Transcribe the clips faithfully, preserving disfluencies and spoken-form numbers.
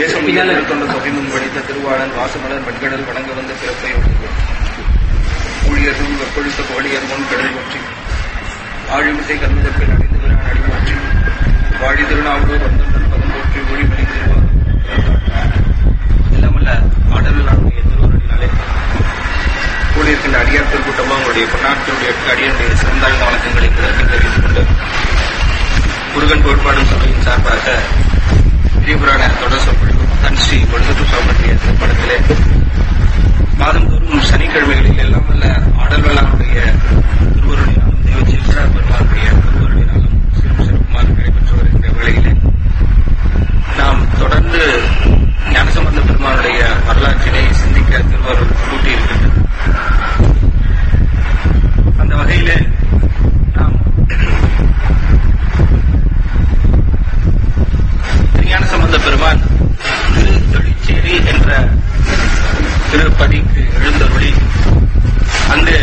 தேசம் கொண்ட தொகைமுன் படித்த திருவாளன் வாசமலர் மண்கடல் வணங்க வந்த பிறப்பை ஊழியர்கள் வெப்பொழுத்த கோழியர் முன் கடல் ஒற்றி ஆழிமிசை கண்முதற்பில் அடைந்து பிறான் அடிமாற்றி வாழி திருநாவூர் வந்தன் பதம் போற்றி ஒளிமணி திருவார் எல்லாமல்ல ஆடலானுடைய திருவருளினாலே கூடியிருக்கின்ற அடியார் திருக்கூட்டமாக உங்களுடைய பொன்னாட்டினுடைய அடியனுடைய சிறந்தாழ்ந்த வழக்கங்களை இதற்கு தெரிவித்துக் கொண்டு முருகன் கோட்பாடும் சபையின் சார்பாக திரிபுராண தொடர் சொற்பொழிவு தன் ஸ்ரீ கொடுத்து பற்றிய திரைப்படத்திலே மாதந்தோறும் சனிக்கிழமைகளில் எல்லாம் அல்ல ஆடல்வலானுடைய திருவருளினாலும் தெய்வச்சீஸ்வர பெருமானுடைய திருவருளினாலும் சிறும் சிறப்புமாக நடைபெற்று வருகின்ற வேளையிலே நாம் தொடர்ந்து ஞானசம்பந்த பெருமானுடைய வரலாற்றினை சிந்திக்க திருவருள் கூட்டியிருக்கின்றது. அந்த வகையிலே நாம் ஞானசம்பந்த பெருமான் திரு தொழிற்சேரி என்ற திருப்பதிக்கு எழுந்தருளி அங்கு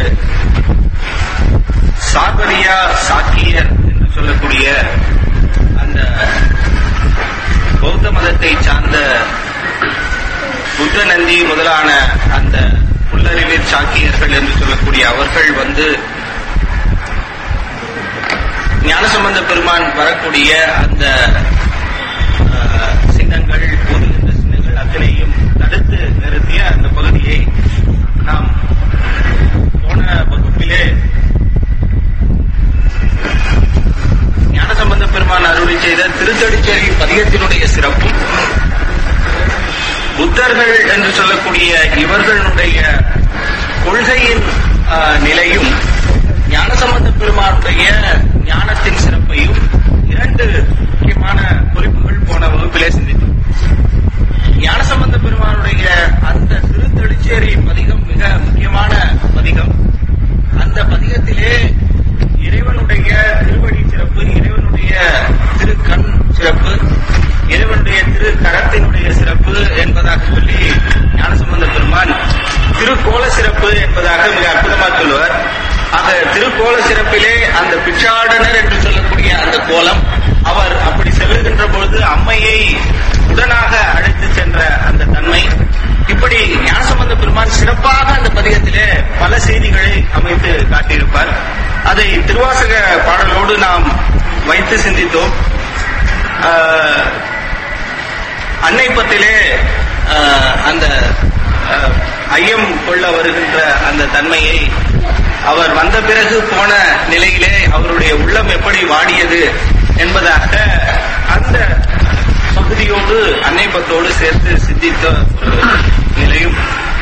சார்பரியா சாக்கியர் என்று சொல்லக்கூடிய அந்த பௌத்த மதத்தை சார்ந்த புத்த நந்தி முதலான அந்த புல்லறிவிற் சாக்கியர்கள் என்று சொல்லக்கூடிய அவர்கள் வந்து ஞானசம்பந்த பெருமான் வரக்கூடிய அந்த சின்னங்கள் ஊதுகின்ற சின்னங்கள் அத்தனையும் தடுத்து நிறுத்திய அந்த பகுதியை நாம் போன வகுப்பிலே ஞானசம்பந்த பெருமான் அருளி செய்த திருத்தொடிச்சேரி பதிகத்தினுடைய சிறப்பும் புத்தர்கள் என்று சொல்லக்கூடிய இவர்களுடைய கொள்கையின் நிலையும் ஞானசம்பந்த பெருமானுடைய ஞானத்தின் சிறப்பையும் இரண்டு முக்கியமான குறிப்புகள் போன வகுப்பிலே சிந்தித்தோம். ஞானசம்பந்த பெருமானுடைய அந்த திருத்தொடிச்சேரி பதிகம் மிக முக்கியமான பதிகம். அந்த பதிகத்திலே இறைவனுடைய திருவடி சிறப்பு, இறைவனுடைய திருக்கண் சிறப்பு, இறைவனுடைய திரு கரத்தினுடைய சிறப்பு என்பதாக சொல்லி ஞானசம்பந்த பெருமான் திருக்கோல சிறப்பு என்பதாக மிக அற்புதமாக சொல்லுவார். ஆக திருக்கோல சிறப்பிலே அந்த பிச்சாடனர் என்று சொல்லக்கூடிய அந்த கோலம், அவர் அப்படி செல்லுகின்ற பொழுது அம்மையை உடனாக அழைத்து சென்ற அந்த தன்மை, இப்படி ஞானசம்பந்த பெருமான் சிறப்பாக அந்த பதிகத்திலே பல செய்திகளை அமைத்து காட்டியிருப்பார். அதை திருவாசக பாடலோடு நாம் வைத்து சிந்தித்தோம். அன்னைப்பத்திலே அந்த ஐயம் கொள்ள வருகின்ற அந்த தன்மையை அவர் வந்த பிறகு போன நிலையிலே அவருடைய உள்ளம் எப்படி வாடியது என்பதாக அந்த பகுதியோடு அன்னைப்பத்தோடு சேர்த்து சிந்தித்த ஒரு நிலையும்,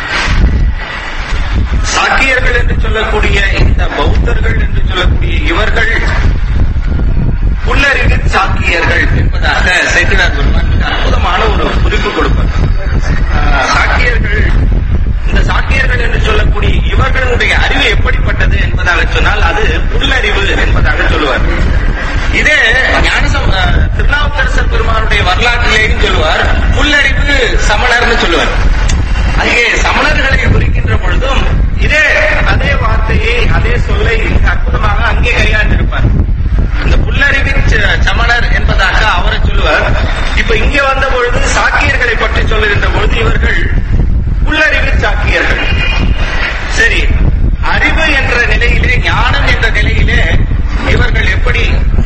சாக்கியர்கள் என்று சொல்லக்கூடிய இந்த பௌத்தர்கள் என்று சொல்லக்கூடிய இவர்கள் புல்லறிவு சாக்கியர்கள் என்பதாக சேக்கிழார் பெருமான் மிக அற்புதமான ஒரு குறிப்பு கொடுப்பார். சாக்கியர்கள், இந்த சாக்கியர்கள் என்று சொல்லக்கூடிய இவர்களுடைய அறிவு எப்படிப்பட்டது என்பதாக சொன்னால் அது புல்லறிவு என்பதாக சொல்லுவார். இதே ஞானசம் திருநாவுக்கரசர் பெருமானுடைய வரலாற்றிலேயும் சொல்லுவார் புல்லறிவு சமணர்னு சொல்லுவார். அங்கே சமணர்களை குறிக்கின்ற பொழுதும் இதே அதே வார்த்தையை அதே சொல்லை அற்புதமாக அங்கே கையாண்டிருப்பார். இந்த புல்லறிவின் சமணர் என்பதாக அவரை சொல்லுவார். இப்ப இங்கே வந்த பொழுது சாக்கியர்களை பற்றி சொல்லுகின்ற பொழுது இவர்கள் புல்லறிவின் சாக்கியர்கள். சரி, அறிவு என்ற நிலையிலே, ஞானம் என்ற நிலையிலே இவர்கள் எப்படி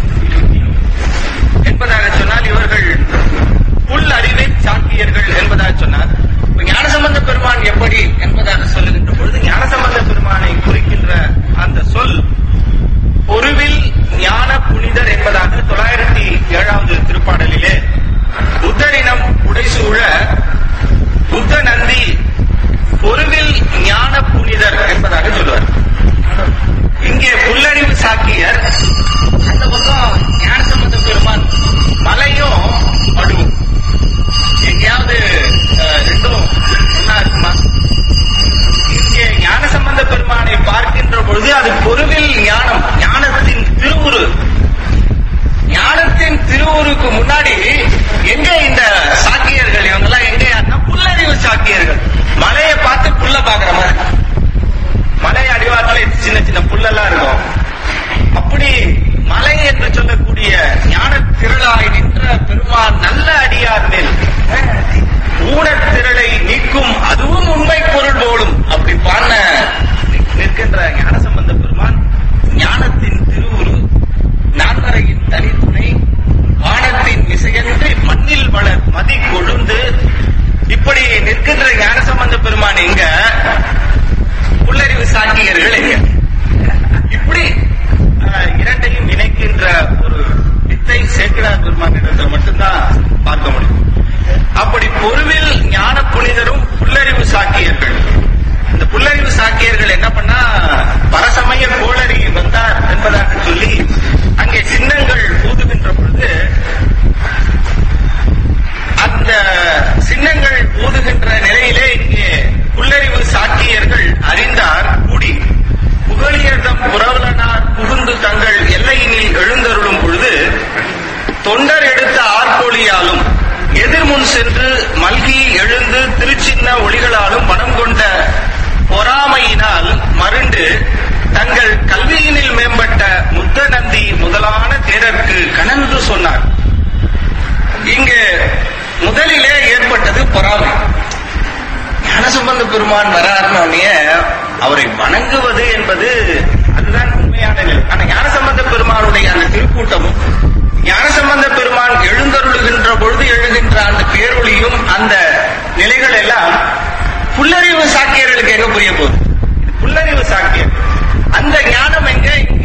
என்பதாக சொன்னால் இவர்கள் புல் அறிவை சாக்கியர்கள் என்பதாக சொன்னார். ஞானசம்பந்த பெருமான் எப்படி என்பதாக சொல்லுகின்ற பொழுது ஞானசம்பந்த பெருமானை குறிக்கின்ற அந்த சொல் பொருவில் ஞான புனிதர் என்பதாக தொள்ளாயிரத்தி ஏழாவது திருப்பாடலிலே புத்தரினம் உடைசூழ புத்த நந்தி பொருவில் ஞான புனிதர் என்பதாக சொல்லுவார். இங்கே புல்லறிவு சாக்கியர், அந்த பக்கம் ஞானசம்பந்த பெருமான் மலையும் மடுவும். எங்கேயாவது ரெண்டும் ஒன்னா இருக்குமா? இங்கே ஞானசம்பந்த பெருமானை பார்க்கின்ற பொழுது அது பொருவில் ஞானம், ஞானத்தின் திருவுரு. ஞானத்தின் திருவுருக்கு முன்னாடி எங்க இந்த சாக்கியர்கள், இவங்கெல்லாம் எங்க யாருன்னா புல்லறிவு சாக்கியர்கள். மலையை பார்த்து புல்ல பாக்குற மாதிரி, மலை அடிவாரத்துல சின்ன சின்ன புல்லெல்லாம் இருக்கும். அப்படி மலை என்று சொல்லக்கூடிய ஞான திரளாய் நின்ற பெருமான் நல்ல அடியார் மேல் திரளை நீக்கும் அதுவும் உண்மை பொருள் போலும் அப்படி பாட நிற்கின்ற ஞானசம்பந்த பெருமான் ஞானத்தின் திருவுரு, நான்மறையின் தனித்துணை, வானத்தின் விசையன்று மண்ணில் வளர் மதி கொழுந்து, இப்படி நிற்கின்ற ஞானசம்பந்த பெருமான் எங்க, புல்லறிவு சாக்கியர்கள் எங்க? இப்படி இரண்டையும் இணைக்கின்ற ஒரு வித்தை சேக்கிழார் பெருமான் இடத்துல மட்டும்தான் பார்க்க முடியும். அப்படி பொருவில் ஞான புனிதரும் புல்லறிவு சாக்கியர்கள். இந்த புல்லறிவு சாக்கியர்கள் என்ன பண்ணா, பரசமய கோளரி வந்தார் என்பதாக சொல்லி அங்கே சின்னங்கள் ஊதுகின்ற பொழுது அந்த சின்னங்கள் ஊதுகின்ற நிலையிலே இங்கே புல்லறிவு சாக்கியர்கள் அறிந்தார் கூடி புகழியர்தம் புரவலனார் புகுந்து தங்கள் எல்லையினில் எழுந்தருளும் பொழுது தொண்டர் எடுத்த ஆர்கோழியாலும் எதிர்முன் சென்று மல்கி எழுந்து திருச்சின்ன ஒளிகளாலும் மனம் கொண்ட பொறாமையினால் மருண்டு தங்கள் கல்வியினில் மேம்பட்ட முத்தநந்தி முதலான தேரருக்கு கனந்து சொன்னார். இங்கு முதலிலே ஏற்பட்டது பொறாமை. ஞானசம்பந்த பெருமான் வராருன்னே அவரை வணங்குவது என்பது அதுதான் உண்மையான நிலை. ஆனா ஞானசம்பந்த பெருமானுடைய அந்த திருக்கூட்டமும் ஞானசம்பந்த பெருமான் எழுந்தருளுகின்ற பொழுது எழுகின்ற அந்த பேரொழியும் அந்த நிலைகள் எல்லாம் புல்லறிவு சாக்கியர்களுக்கு எங்க புரிய போகுது? புல்லறிவு சாக்கியர் அந்த ஞானம் எங்க? இங்க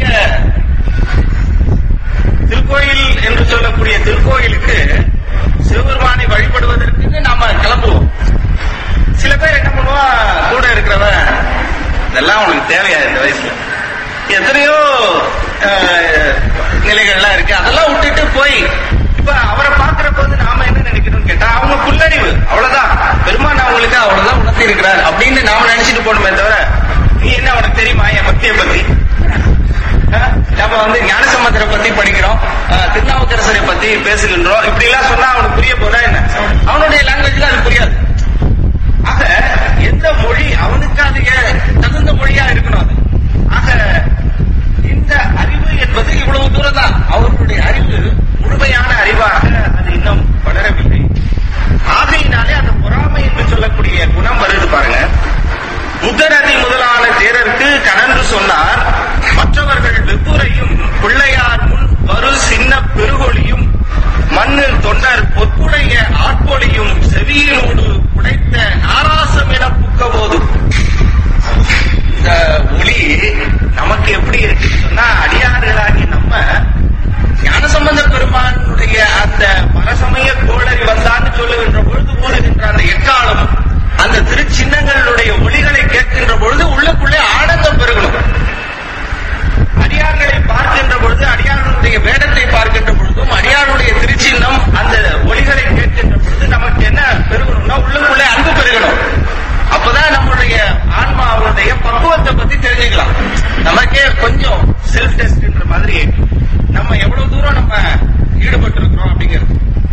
திருக்கோயில் என்று சொல்லக்கூடிய திருக்கோயிலுக்கு சிவபெருமானை வழிபடுவதற்கு நாம கிளம்புவோம். சில பேர் என்ன பண்ணுவான், கூட இருக்கிறவன் இதெல்லாம் உனக்கு தேவையா இந்த வயசுல, எத்தனையோ நிலைகள்லாம் இருக்கு, அதெல்லாம் விட்டுட்டு போய் இப்ப அவரை பாக்குற போது நாம என்ன நினைக்கணும்னு கேட்டா, அவங்க புல்லறிவு அவ்வளவுதான், பெருமான் அவங்களுக்கு அவ்வளவுதான் உணர்த்தி இருக்கிறார் அப்படின்னு நாம நினைச்சிட்டு போகணுமே தவிர, நீ என்ன உனக்கு தெரியுமா என் பக்தியை பத்தி? நம்ம வந்து ஞானசம்பந்தரை பத்தி படிக்கிறோம், திருநாவுக்கரசரை பத்தி பேசுகின்றோம், இப்படி எல்லாம் சொன்னா அவனுக்கு புரிய போதா என்ன? அவனுடைய லாங்குவேஜ்ல அது புரியாது. ஆக எந்த மொழி அவனுக்கு அது தகுந்த மொழியா இருக்கணும். அது ஆக இந்த அறிவு என்பது இவ்வளவு தூரம் தான். அவர்களுடைய அறிவு முழுமையான அறிவாக அது இன்னும் வளரவில்லை. ஆகையினாலே அந்த பொறாமை என்று சொல்லக்கூடிய குணம் வருது பாருங்க. முத்தநதி முதலான தேரருக்கு கனன்று சொன்னார், மற்றவர்கள் வெப்புரையும் பிள்ளையார் முன் வரு சின்ன பெருகொழியும் மண்ணில் தொண்டர் பொற்குடைய ஆட்கொழியும் செவியினோடு உடைத்த நாராசம் என புக்க போது. இந்த ஒளி நமக்கு எப்படி இருக்குன்னு சொன்னா, அடியார்களாகி நம்ம ஞானசம்பந்த பெருமானுடைய அந்த பரசமய கோளரி வந்தான்னு சொல்லுகின்ற பொழுது ஊறுகின்ற அந்த எக்காலம், அந்த திருச்சின்னங்களுடைய ஒளிகளை கேட்கின்ற பொழுது உள்ளுக்குள்ளே ஆனந்தம் பெருகணும். அடியார்களை பார்க்கின்ற பொழுது, அடியார்களுடைய வேடத்தை பார்க்கின்ற பொழுதும், அடியாருடைய திருச்சின்னம் அந்த ஒளிகளை கேட்கின்ற பொழுது நமக்கு என்ன பெருகணும்னா, உள்ளுக்குள்ளே அன்பு பெருகணும். அப்பதான் நம்மளுடைய ஆன்மாவுடைய பக்குவத்தை பத்தி தெரிஞ்சுக்கலாம். நமக்கே கொஞ்சம் செல்ஃப் டெஸ்ட்ன்ற மாதிரி நம்ம எவ்வளவு தூரம் நம்ம ஈடுபட்டு இருக்கிறோம் அப்படிங்கிறது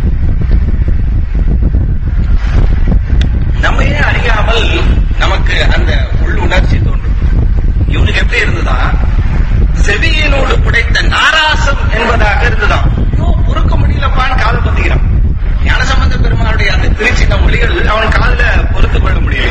நம்மையே அறியாமல் நமக்கு அந்த உள்ளுணர்ச்சி தோன்றும். இவனுக்கு எப்படி இருந்துதான், செவியினோடு புடைத்த நாராசம் என்பதாக இருந்துதான். ஐயோ பொறுக்க முடியலப்பான்னு காது பத்திக்கிறான். ஞானசம்பந்த பெருமானுடைய அந்த திருச்சின்ன மொழிகள் அவன் காதுல பொறுத்துக் கொள்ள முடியல.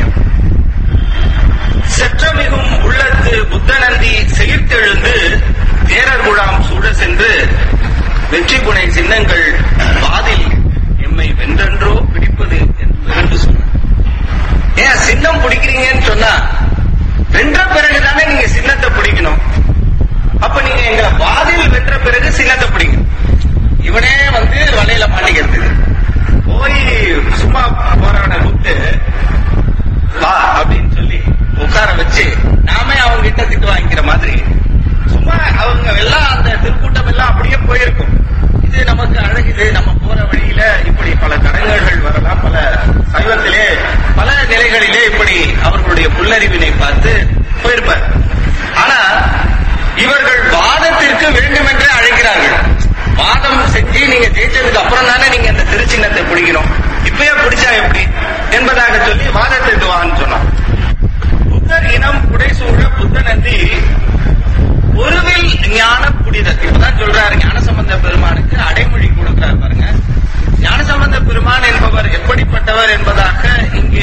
செற்றமிகும் உள்ளத்து புத்தநந்தி செயிர்த்தெழுந்து தேரர் குழாம் சூழ சென்று வெற்றி புனை சின்னங்கள் வாதில் எம்மை வென்றென்றோ பிடிப்பது என்று சொன்னார். ஏன் சின்னம் பிடிக்கிறீங்கன்னு சொன்னா, வென்ற பிறகுதானே நீங்க சின்னத்தை பிடிக்கணும். அப்ப நீங்க எங்க வாதில் வென்ற பிறகு சின்னத்தை பிடிங்க. இவனே வந்து வலையில மாட்டிக்கிறதுக்கு போய் சும்மா போராட கூப்பிட்டு வா அப்படின்னு சொல்லி உட்கார வச்சு நாமே அவங்க கிட்ட திட்டு வாங்கிக்கிற மாதிரி சும்மா அவங்க எல்லாம் அந்த திருக்கூட்டம் எல்லாம் அப்படியே போயிருக்கும். இது நமக்கு அழகுது, நம்ம போற வழியில இப்படி பல தடங்கல்கள் வரலாம், பல சைவத்திலே பல நிலைகளிலே இப்படி அவர்களுடைய புல்லறிவினை பார்த்து போயிருப்பார். ஆனா இவர்கள் வாதத்திற்கு வேண்டுமென்றே அழைக்கிறார்கள். வாதம் செஞ்சு நீங்க ஜெயிச்சதுக்கு அப்புறம் தானே நீங்க அந்த திருச்சின்னத்தை பிடிக்கணும், இப்பயே பிடிச்சா எப்படி என்பதாக சொல்லி வாதத்திற்கு வான்னு சொன்னான். புத்தர் இனம் புடைசூழ புத்தநந்தி ஒருவில் ஞான புனிதர். இப்பதான் சொல்றாரு ஞானசம்பந்த பெருமானுக்கு அடைமொழி கொடுக்கிறார் பாருங்க. ஞானசம்பந்த பெருமான் என்பவர் எப்படிப்பட்டவர் என்பதாக இங்கே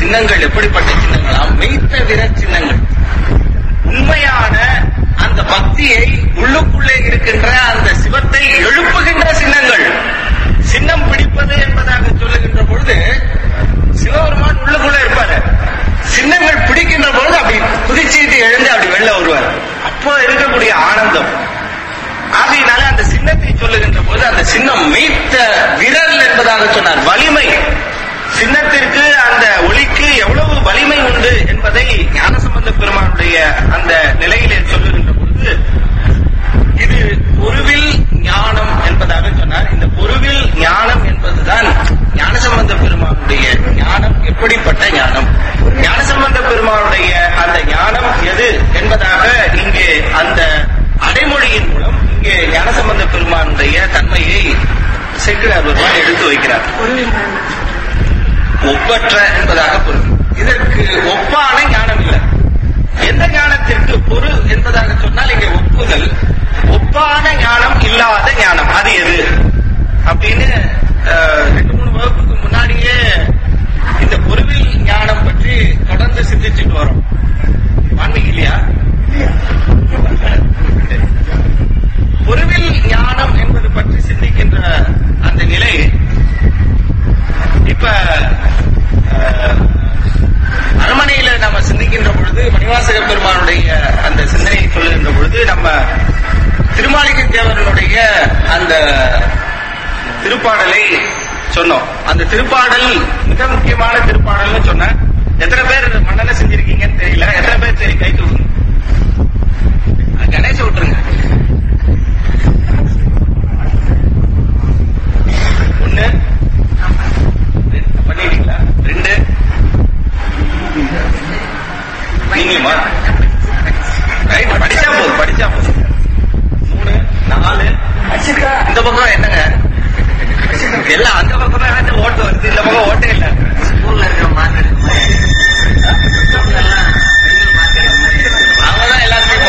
சின்னங்கள் எப்படிப்பட்ட சின்னங்களா? மெய்த்தவிர சின்னங்கள். உண்மையான அந்த பக்தியை உள்ளுக்குள்ளே இருக்கின்ற அந்த சிவத்தை எழுப்புகின்ற சின்னங்கள். சின்னம் பிடிப்பது என்பதாக சொல்லுகின்ற பொழுது சிவபெருமான் உள்ளுக்குள்ள இருப்பாரு. சின்னங்கள் பிடிக்கின்ற பொழுது அப்படி குதிச்சீட்டு எழுந்து அப்படி வெளில வருவார். அப்போ இருக்கக்கூடிய ஆனந்தம். ஆகையினால அந்த சின்னத்தை சொல்லுகின்ற போது அந்த சின்னம் மெய்த்த விரல் என்பதாக சொன்னார். வலிமை, சின்னத்திற்கு அந்த ஒளிக்கு எவ்வளவு வலிமை உண்டு என்பதை ஞானசம்பந்த பெருமானுடைய அந்த நிலையிலே சொல்லுகின்ற பொழுது இது பொருவில் ஞானம் என்பதாக சொன்னார். இந்த பொருவில் ஞானம் என்பதுதான் ஞானசம்பந்த பெருமானுடைய ஞானம். எப்படிப்பட்ட ஞானம்? ஞானசம்பந்த பெருமானுடைய அந்த ஞானம் எது என்பதாக இங்கே அந்த அடைமொழியின் மூலம் இங்கே ஞானசம்பந்த பெருமானுடைய தன்மையை சேக்கிழார் பெருமான் எடுத்து வைக்கிறார். ஒப்பற்ற என்பதாக பொருள். இதற்கு ஒப்பான ஞானம் இல்லை. எந்த ஞானத்திற்கு பொருள் என்பதாக சொன்னால் இங்கே ஒப்புதல். ஒப்பான ஞானம் இல்லாத ஞானம் அது எது அப்படின்னு ரெண்டு மூணு வகுப்புக்கு முன்னாடியே இந்த பொருவில் ஞானம் பற்றி தொடர்ந்து சிந்திச்சுட்டு வரோம். ஆன்மீக இல்லையா? பொருவில் ஞானம் என்பது பற்றி சிந்திக்கின்ற அந்த நிலை இப்ப அரண்மனையில நம்ம சிந்திக்கின்ற பொழுது, மணிவாசக பெருமானுடைய அந்த சிந்தனையை சொல்லுகின்ற பொழுது நம்ம திருமாளிகை தேவர்களுடைய அந்த திருப்பாடலை சொன்னோம். அந்த திருப்பாடல் மிக முக்கியமான திருப்பாடல்னு சொன்ன எத்தனை பேர் மன்னனை செஞ்சிருக்கீங்கன்னு தெரியல. எத்தனை பேர் சரி கை தூக்குங்க. கணேச விட்டுருங்க. ஒண்ணு பண்ணிட்டீங்களா? ரெண்டு நீங்களுமா? படிச்சா போதும், படிச்சா போதும். மூணு, நாலு. இந்த பக்கம் என்னங்க எல்லாம் அந்த பக்கம் தான் ஓட்டு வருது, இந்த பக்கம் ஓட்டே இல்லை. ஸ்கூல்ல இருக்க மார்க் அவங்கதான் எல்லாருமே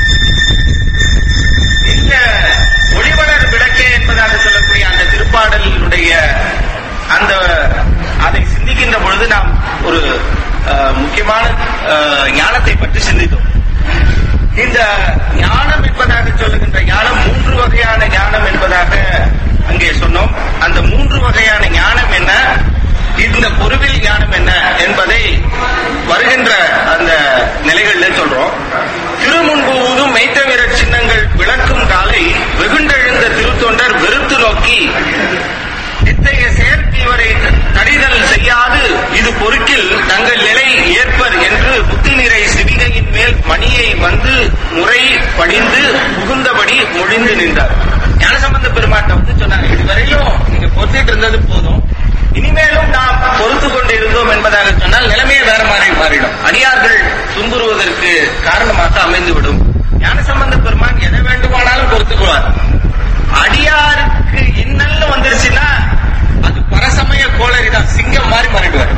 இந்த ஒளிவளர் விளக்கே என்பதாக சொல்லக்கூடிய அந்த திருப்பாடலுடைய அந்த அதை சிந்திக்கின்ற பொழுது நாம் ஒரு முக்கியமான ஞானத்தை பற்றி சிந்தித்தோம். இந்த ஞானம் என்பதாக சொல்லுகின்ற ஞானம் மூன்று வகையான ஞானம் என்பதாக அங்கே சொன்னோம். அந்த மூன்று வகையான ஞானம் என்ன, இந்த பொருவில் ஞானம் என்ன என்பதை வருகின்ற அந்த நிலைகளில் சொல்றோம். திருமுன்புவதும் மெய்த்தவிர சின்னங்கள் விளக்கும் காலை வெகுண்டெழுந்த திருத்தொண்டர் வெறுத்து நோக்கி இத்தகைய செயற்கீவரை தடிதல் செய்யாது இது பொறுக்கில் தங்கள் நிலை ஏற்பர் என்று புத்தி நிறை சிவிகையின் மேல் மணியை வந்து முறை படிந்து புகுந்தபடி மொழிந்து நின்றார். ஞானசம்பந்த பெருமாட்ட வந்து சொன்னாங்க, இதுவரையிலும் நீங்க பொறுத்துட்டு இருந்தது போதும், இனிமேலும் நாம் பொறுத்து கொண்டு இருந்தோம் என்பதாக சொன்னால் நிலைமையே வேற மாதிரி மாறிடும், அடியார்கள் துன்புறுவதற்கு காரணமாக அமைந்துவிடும். ஞானசம்பந்த பெருமான் எதை வேண்டுமானாலும் பொறுத்துக்குவார். அடியாருக்கு இன்னல்ல வந்துருச்சுன்னா அது பரசமய கோளரிதான், சிங்கம் மாதிரி மாறிடுவார்.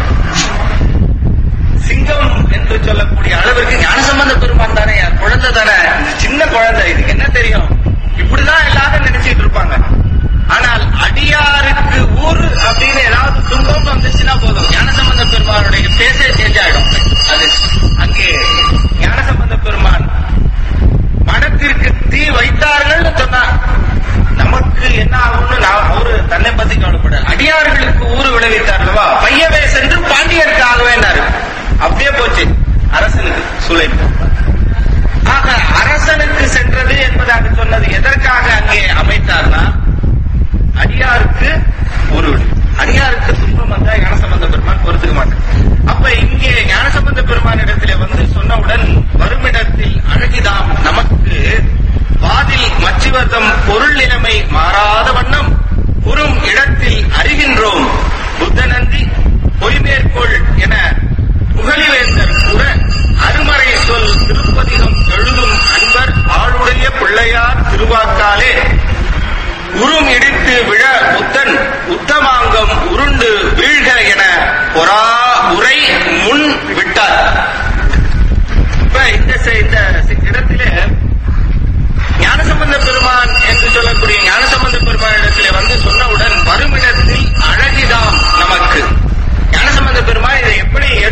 சிங்கம் என்று சொல்லக்கூடிய அளவிற்கு ஞானசம்பந்த பெருமான் தானே, குழந்தை தானே, சின்ன குழந்தை, இதுக்கு என்ன தெரியும், இப்படிதான் எல்லாரும் நினைச்சிட்டு இருப்பாங்க. ஆனால் அடியாருக்கு ஊர் அப்படின்னு ஏதாவது துன்பம் வந்துச்சுன்னா போதும், ஞானசம்பந்த பெருமானுடைய பேசே சேஞ்ச் ஆயிடும். அது அங்கே ஞானசம்பந்த பெருமான் மனத்திற்கு தீ வைத்தார்கள் சொன்னா நமக்கு என்ன ஆகும்னு அவரு தன்னை பத்தி கவலைப்பட, அடியார்களுக்கு ஊரு விளைவித்தார்களவா பையவே சென்று பாண்டியருக்கு ஆகவேன்னாரு. அப்படியே போச்சு அரசனுக்கு சூளை. ஆக அரசனுக்கு சென்றது என்பதாக சொன்னது எதற்காக அங்கே அமைத்தார்னா அடியாருக்கு ஒரு அடியாருக்கு துன்பம் வந்தா ஞானசம்பந்த பெருமான் பொறுத்துக்க மாட்டார். அப்ப இங்கே ஞானசம்பந்த பெருமான் இடத்திலே வந்து சொன்னவுடன் வருமிடத்தில் அழகிதாம் நமக்கு வாதில் மச்சிவர்தம் பொருள் நிலைமை மாறாத வண்ணம் குறும் இடத்தில் அறிகின்றோம் புத்தநந்தி பொய்மேற்கோள் என புகழிவேந்தர் கூட அருமறை சொல் திருப்பதிகம் எழுதும் அன்பர் ஆளுடைய பிள்ளையார் திருவாக்காலே உரும் இடித்து விழ புத்தன் உத்தமாங்கம் உருண்டு வீழ்க என பொறா உரை முன் விட்டார். இப்ப இந்த இடத்திலே ஞானசம்பந்த பெருமான் என்று சொல்லக்கூடிய ஞானசம்பந்த பெருமானிடத்திலே வந்து சொன்னவுடன் வருமிடத்தில் அழகிதாம் நமக்கு. ஞானசம்பந்த பெருமான் இதை எப்படி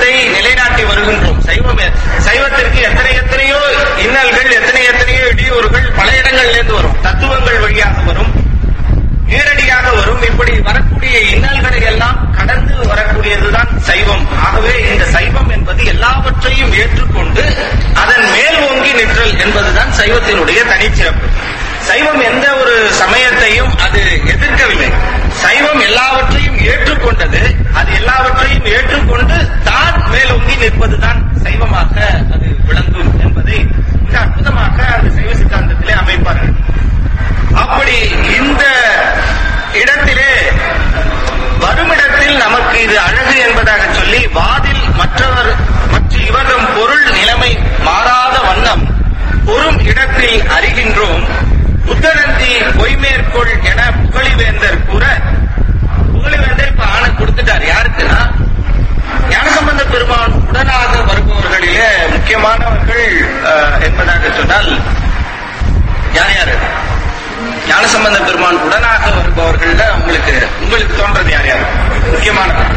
சைவத்தை நிலைநாட்டி வருகின்றோம். சைவம் சைவத்திற்கு எத்தனை எத்தனையோ இன்னல்கள், எத்தனை எத்தனையோ இடையூறுகள் பல இடங்கள்ல இருந்து வரும். தத்துவங்கள் வழியாக வரும், நேரடியாக வரும். இப்படி வரக்கூடிய இன்னல்களை எல்லாம் கடந்து வரக்கூடியதுதான் சைவம். ஆகவே இந்த சைவம் என்பது எல்லாவற்றையும் ஏற்றுக்கொண்டு அதன் மேல் ஓங்கி நிற்றல் என்பதுதான் சைவத்தினுடைய தனிச்சிறப்பு. சைவம் எந்த ஒரு சமயத்தையும் அது எதிர்க்கவில்லை. சைவம் எல்லாவற்றையும் ஏற்றுக்கொண்டது. அது எல்லாவற்றையும் ஏற்றுக்கொண்டு தான் மேலோங்கி நிற்பதுதான் சைவமாக அது விளங்கும் என்பதை மிக அற்புதமாக அந்த சைவ சித்தாந்தத்திலே அமைப்பார்கள். அப்படி இந்த இடத்திலே வருமிடத்தில் நமக்கு இது அழகு என்பதாக சொல்லி வாதில் மற்றவர் மற்ற இவரும் பொருள் நிலைமை மாறாத வண்ணம் பொறும் இடத்தில் அறிகின்றோம். புத்தனந்தி பொய்மேற்கொள் என புகழிவேந்தர் கூற, புகழிவேந்தர் இப்ப ஆணை கொடுத்துட்டார். யாருக்குன்னா ஞானசம்பந்த பெருமான் உடனாக வருபவர்களிலே முக்கியமானவர்கள் என்பதாக சொன்னால் யார் யாரு? ஞானசம்பந்த பெருமான் உடனாக வருபவர்கள் உங்களுக்கு உங்களுக்கு தோன்றது யார் யாரு முக்கியமானவர்கள்?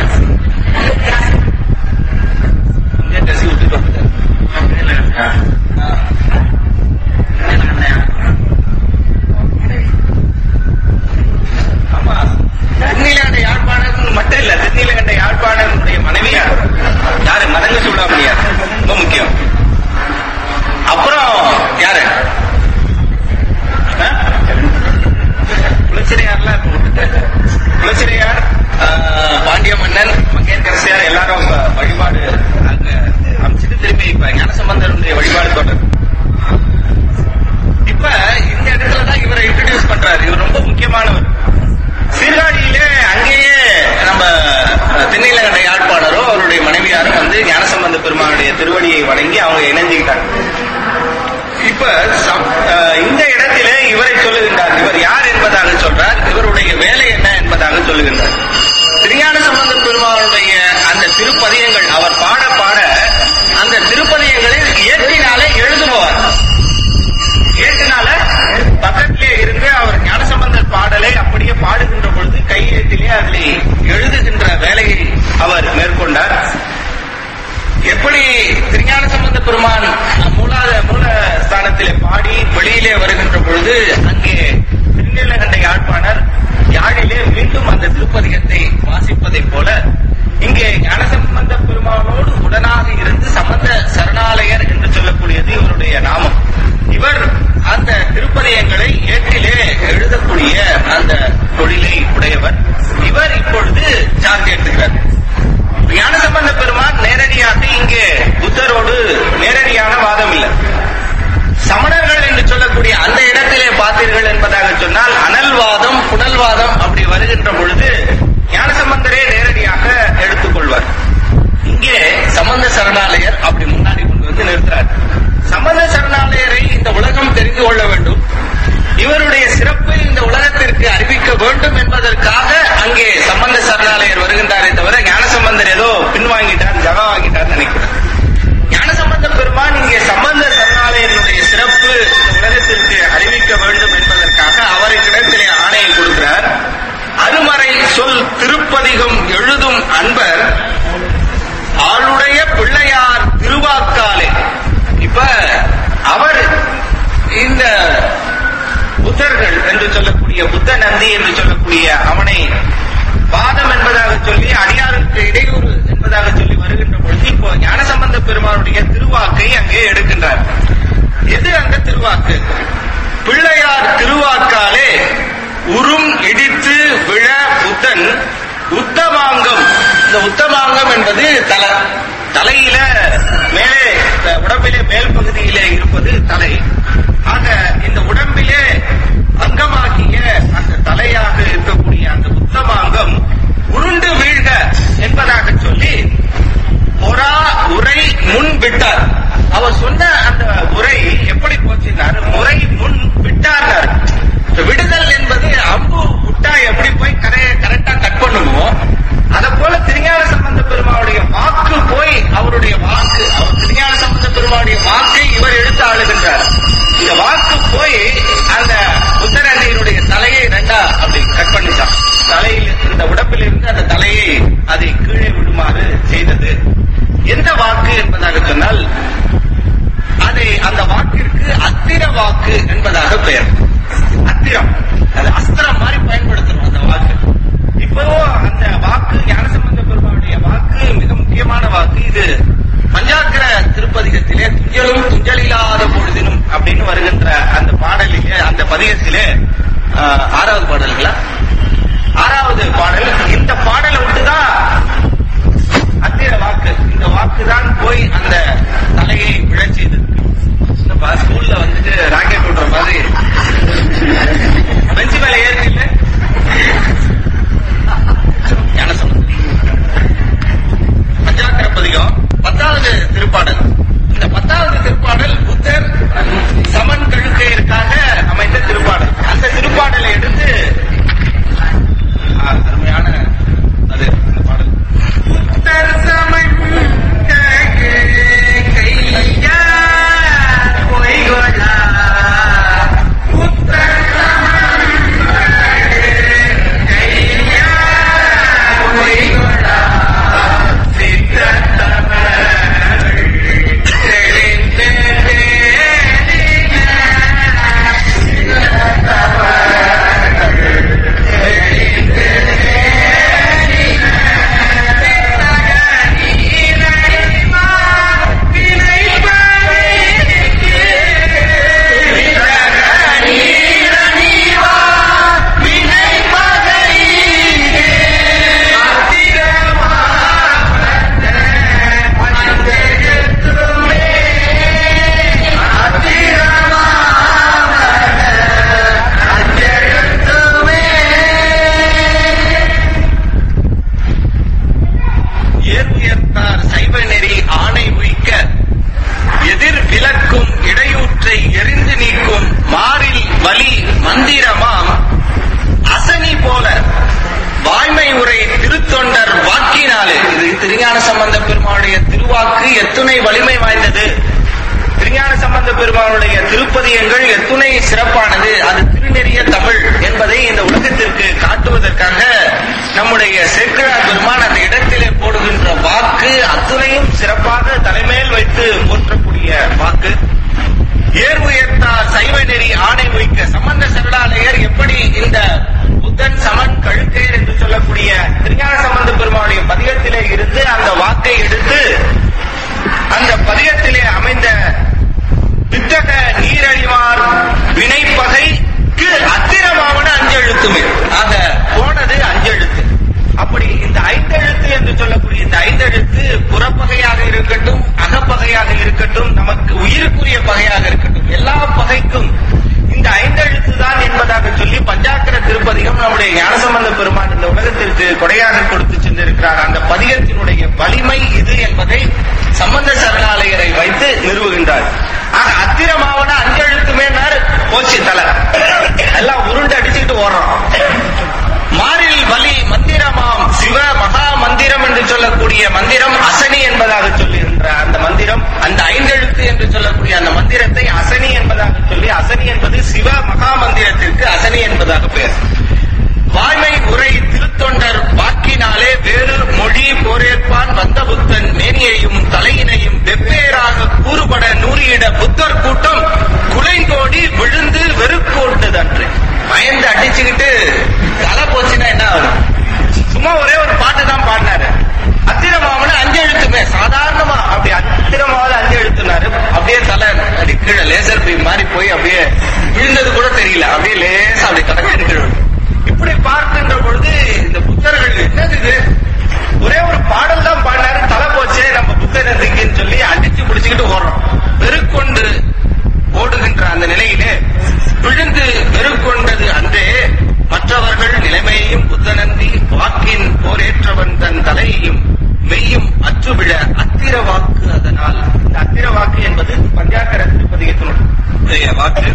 கசி விட்டுட்டு வந்துட்டார். ஆமா, திருநீலகண்ட யாழ்ப்பாணர் மட்டும் இல்ல, திருநீலகண்ட யாழ்ப்பாணருடைய மனைவியார் யாரு? மதங்க சூடாமணியார், ரொம்ப முக்கியம். அப்புறம் யாரு? குலச்சிறையார்லாம் குலச்சிறையார், பாண்டிய மன்னன், மங்கையர்கரசியார் எல்லாரும் வழிபாடு அங்க அமைச்சிட்டு திரும்பி இப்ப ஞானசம்பந்தருடைய வழிபாடு தொடர். இப்ப இந்த இடத்துலதான் இவரை இன்ட்ரோடியூஸ் பண்றாரு. இவர் ரொம்ப முக்கியமானவர். சீர்காழியிலே அங்கேயே நம்ம திருநீலகண்ட யாழ்ப்பாணரோ அவருடைய மனைவியாரும் வந்து ஞானசம்பந்த பெருமானுடைய திருவடியை வணங்கி அவங்க இணைஞ்சுக்கிட்டாங்க. இப்ப இந்த இடத்திலே இவரை சொல்லுகின்றார். இவர் யார் என்பதாக சொல்றார். இவருடைய வேலை என்ன என்பதாக சொல்லுகின்றார். திருஞான சம்பந்த பெருமானுடைய அந்த திருப்பதியங்கள் அவர் பாட பாட அந்த திருப்பதியங்களை ஏற்றினாலே எழுதுபவர். ஏற்றினால பக்கத்திலே இருந்து அவர் ஞானசம்பந்தர் பாடலை அப்படியே பாடுகின்ற பொழுது கையெழுத்திலே அதில் எழுதுகின்ற வேலையை அவர் மேற்கொண்டார். எப்படி திருஞான சம்பந்த பெருமான் மூலாத மூலஸ்தானத்திலே பாடி வெளியிலே வருகின்ற பொழுது அங்கே திருநீலகண்ட யாழ்ப்பாணர் யாழிலே மீண்டும் அந்த திருப்பதிகத்தை வாசிப்பதை போல இங்கே ஞானசம்பந்த பெருமானோடு உடனாக இருந்து சம்பந்த சரணாலயர் என்று சொல்லக்கூடியது இவருடைய நாமம். இவர் அந்த திருப்பதியங்களை ஏற்றிலே எழுதக்கூடிய அந்த தொழிலை உடையவர். இவர் இப்பொழுது சார்ஜ் எடுத்துக்கிறார். ஞானசம்பந்த பெருமான் நேரடியாக இங்கே புத்தரோடு நேரடியான வாதம் இல்லை. சமணர்கள் என்று சொல்லக்கூடிய அந்த இடத்திலே பார்த்தீர்கள் என்பதாக சொன்னால் அனல்வாதம், புனல்வாதம் அப்படி வருகின்ற பொழுது ஞானசம்பந்தரே நேரடியாக எடுத்துக்கொள்வார். இங்கே சம்பந்த சரணாலயர் அப்படி முன்னாடி கொண்டு வந்து நிறுத்துறார். சம்பந்த சரணாலயரை இந்த உலகம் தெரிந்து கொள்ள வேண்டும், இவருடைய சிறப்பை இந்த உலகத்திற்கு அறிவிக்க வேண்டும் என்பதற்காக அங்கே சம்பந்த சரணாலயர் வருகின்றாரே தவிர ஞானசம்பந்தர் ஏதோ பின்வாங்கிட்டார், ஜகா வாங்கிட்டார் நினைக்கிறார். ஞானசம்பந்த பெருமான் இங்கே சம்பந்த சரணாலயனுடைய சிறப்பு இந்த உலகத்திற்கு அறிவிக்க வேண்டும் என்பதற்காக அவரை கிடத்திலே ஆணையை கொடுக்கிறார். அருமறை சொல் திருப்பதிகம் எழுதும் அன்பர் ஆளுடைய பிள்ளையார் திருவாக்காலே. இப்ப அவர் இந்த புத்தர்கள் என்று சொல்லக்கூடிய புத்த நந்தி என்று சொல்லக்கூடிய அவனை பாதம் என்பதாக சொல்லி அடியாருக்கு இடையூறு என்பதாக சொல்லி வருகின்ற பொழுது இப்போ ஞானசம்பந்த பெருமானுடைய திருவாக்கை அங்கே எடுக்கின்றார். எது அந்த திருவாக்கு? பிள்ளையார் திருவாக்காலே உறும் இடித்து விழ புத்தன் உத்தமாங்கம். இந்த உத்தமாங்கம் என்பது தலை, தலையில மேலே உடம்பிலே மேல் பகுதியிலே இருப்பது தலை. ஆக இந்த உடம்பிலே அங்கமாகிய அந்த தலையாக இருக்கக்கூடிய அந்த உத்தமாங்கம் உருண்டு வீழ்க என்பதாக சொல்லி பொறா உரை முன் விட்டார். அவர் சொன்ன அந்த உரை எப்படி போச்சினார்? முறை முன் விட்டார். விடுதல் என்பது அம்பு விட்டா எப்படி போய் கரையை கரெக்டா கட் பண்ணுவோம், அதை போல திருஞான சம்பந்த பெருமாவுடைய வாக்கு போய் அவருடைய வாக்கு, அவர் திருஞான சம்பந்த பெருமாவுடைய வாக்கை இவர் எடுத்து ஆளுகின்றார். இந்த வாக்கு போய் அந்த புத்தரண்டையினுடைய தலையை ரெண்டா அப்படி கட் பண்ணிட்டான். தலையில் இந்த உடம்பில் இருந்து அந்த தலையை அதை கீழே விடுமாறு செய்தது. என்பதாக பெயர். அத்திரம், அது அஸ்திரம் மாதிரி பயன்படுத்தணும் அந்த வாக்கு. இப்போ அந்த வாக்கு ஞானசம்பந்த பெருமானுடைய வாக்கு மிக முக்கியமான வாக்கு. இது பஞ்சாக்கர திருப்பதிகத்திலே துஞ்சலும் துஞ்சலில்லாத பொழுதினும் அப்படின்னு வருகின்ற அந்த பாடலிலே, அந்த பதிகத்திலே ஆறாவது பாடல்களா ஆறாவது பாடல். இந்த பாடலை விட்டுதான் அத்திர வாக்கு, இந்த வாக்கு தான் போய் அந்த தலையை விழச் செய்தது. ஸ்கூல்ல வந்துட்டு ராக்கெட் விடுற மாதிரி பெஞ்சு மேல ஏறி இல்லை பஞ்சாக்கர பதிகம் பத்தாவது திருப்பாடல். இந்த பத்தாவது திருப்பாடல் புத்தர் சமன் கழுக்கையருக்காக அமைந்த திருப்பாடல். அந்த திருப்பாடலை எடுத்து அருமையான அது இந்த பாடல். புத்தர் சமன் கையா பொய்கொள்ளா புத்தர் கையா பொய்கொள்ளா சித்தத்தம திருஞானசம்பந்த பெருமானுடைய திருவாக்கு எத்துணை வலிமை வாய்ந்தது, திருஞானசம்பந்த பெருமானுடைய திருப்பதியங்கள் எத்துணை சிறப்பானது, அது திருநெறிய தமிழ் என்பதை இந்த உலகத்திற்கு காட்டுவதற்காக நம்முடைய சேக்கிழார் பெருமான் அந்த இடத்திலே போடுகின்ற வாக்கு அத்துணையும் சிறப்பாக தலைமையில் வைத்து போற்றக்கூடிய வாக்கு. ஏர் உயர்த்தார் சைவ நெறி ஆணை வைக்க சம்பந்த சரணாலயர் எப்படி இந்த புத்தன் சமன் கழுக்கையர் என்று சொல்லக்கூடிய திருஞான சம்பந்த பெருமானுடைய பதிகத்திலே இருந்து அந்த வாக்கை எடுத்து அந்த பதிகத்திலே அமைந்த வித்தக நீரழிவார் வினைப்பகைக்கு அத்திரமாவன அஞ்செழுத்துமே ஆக போனது அஞ்செழுத்து. அப்படி இந்த ஐந்தெழுத்து என்று சொல்லக்கூடிய இந்த ஐந்தெழுத்து புறப்பகையாக இருக்கட்டும், அகப்பகையாக இருக்கட்டும், நமக்கு உயிருக்குரிய பகையாக இருக்கட்டும், எல்லா பகைக்கும் இந்த ஐந்தெழுத்து தான் என்பதாக சொல்லி பஞ்சாக்கர திருப்பதிகம் நம்முடைய ஞானசம்பந்த பெருமான் இந்த உலகத்திற்கு கொடையாக கொடுத்து சென்றிருக்கிறார். அந்த பதிகத்தினுடைய வலிமை இது என்பதை சம்பந்த சரணாலயரை வைத்து நிறுவுகின்றார். ஆக அத்திரமாவன அஞ்செழுத்துமே போச்சு தலை எல்லாம் உருண்டு அடிச்சுக்கிட்டு ஓடுறோம். மாறில் வலி மந்திரமாம் சிவ மகா மந்திரம் என்று சொல்லக்கூடிய மந்திரம் அசனி என்பதாக சொல்லுகின்ற அந்த மந்திரம், அந்த ஐந்தெழுத்து என்று சொல்லக்கூடிய அந்த மந்திரத்தை அசனி என்பதாக சொல்லி, அசனி என்பது சிவ மகா மந்திரத்திற்கு அசனி என்பதாக பெயர். வாய்மை உரை திருத்தொண்டர் வாக்கினாலே வேறு மொழி போரேற்பான் வந்த புத்தன் மேனியையும் தலையினையும் வெவ்வேறாக கூறுபட நூறியிட புத்தர் கூட்டம் குலைந்தோடி விழுந்து வெறுக்கோட்டதன்று. பயந்து அடிச்சுக்கிட்டு தலை போச்சுன்னா என்ன ஆகும்? சும்மா ஒரே ஒரு பாட்டு தான் பாடினாரு. அத்திரமாவன அஞ்சு எழுத்துமே சாதாரணமா அப்படி அத்திரமாவது அஞ்சு எழுத்துனாரு. அப்படியே தலை அப்படி கீழே லேசர் பீம் மாதிரி போய் அப்படியே விழுந்தது கூட தெரியல. அப்படியே லேசா அப்படி கடற்கரை கீழே. இப்படி பார்க்கின்ற பொழுது இந்த புத்தர்கள் என்னது ஒரே ஒரு பாடல் தான் பாடினாரு, தலை போச்சே நம்ம புத்தர் எதுக்குன்னு சொல்லி அடிச்சு பிடிச்சுக்கிட்டு ஓடுறோம். வெறுக்கொண்டு ஓடுகின்ற அந்த நிலையிலே விழுந்து வெறுக்கொண்டது அன்றே மற்றவர்கள் நிலைமையையும் புத்தனந்தி வாக்கின் போரேற்றவன் தன் தலையையும் மெய்யும் அற்றுவிழ அத்திர வாக்கு. அதனால் இந்த அத்திர வாக்கு என்பது பஞ்சாக்கர திருப்பதிகத்தினுடைய வாக்கு.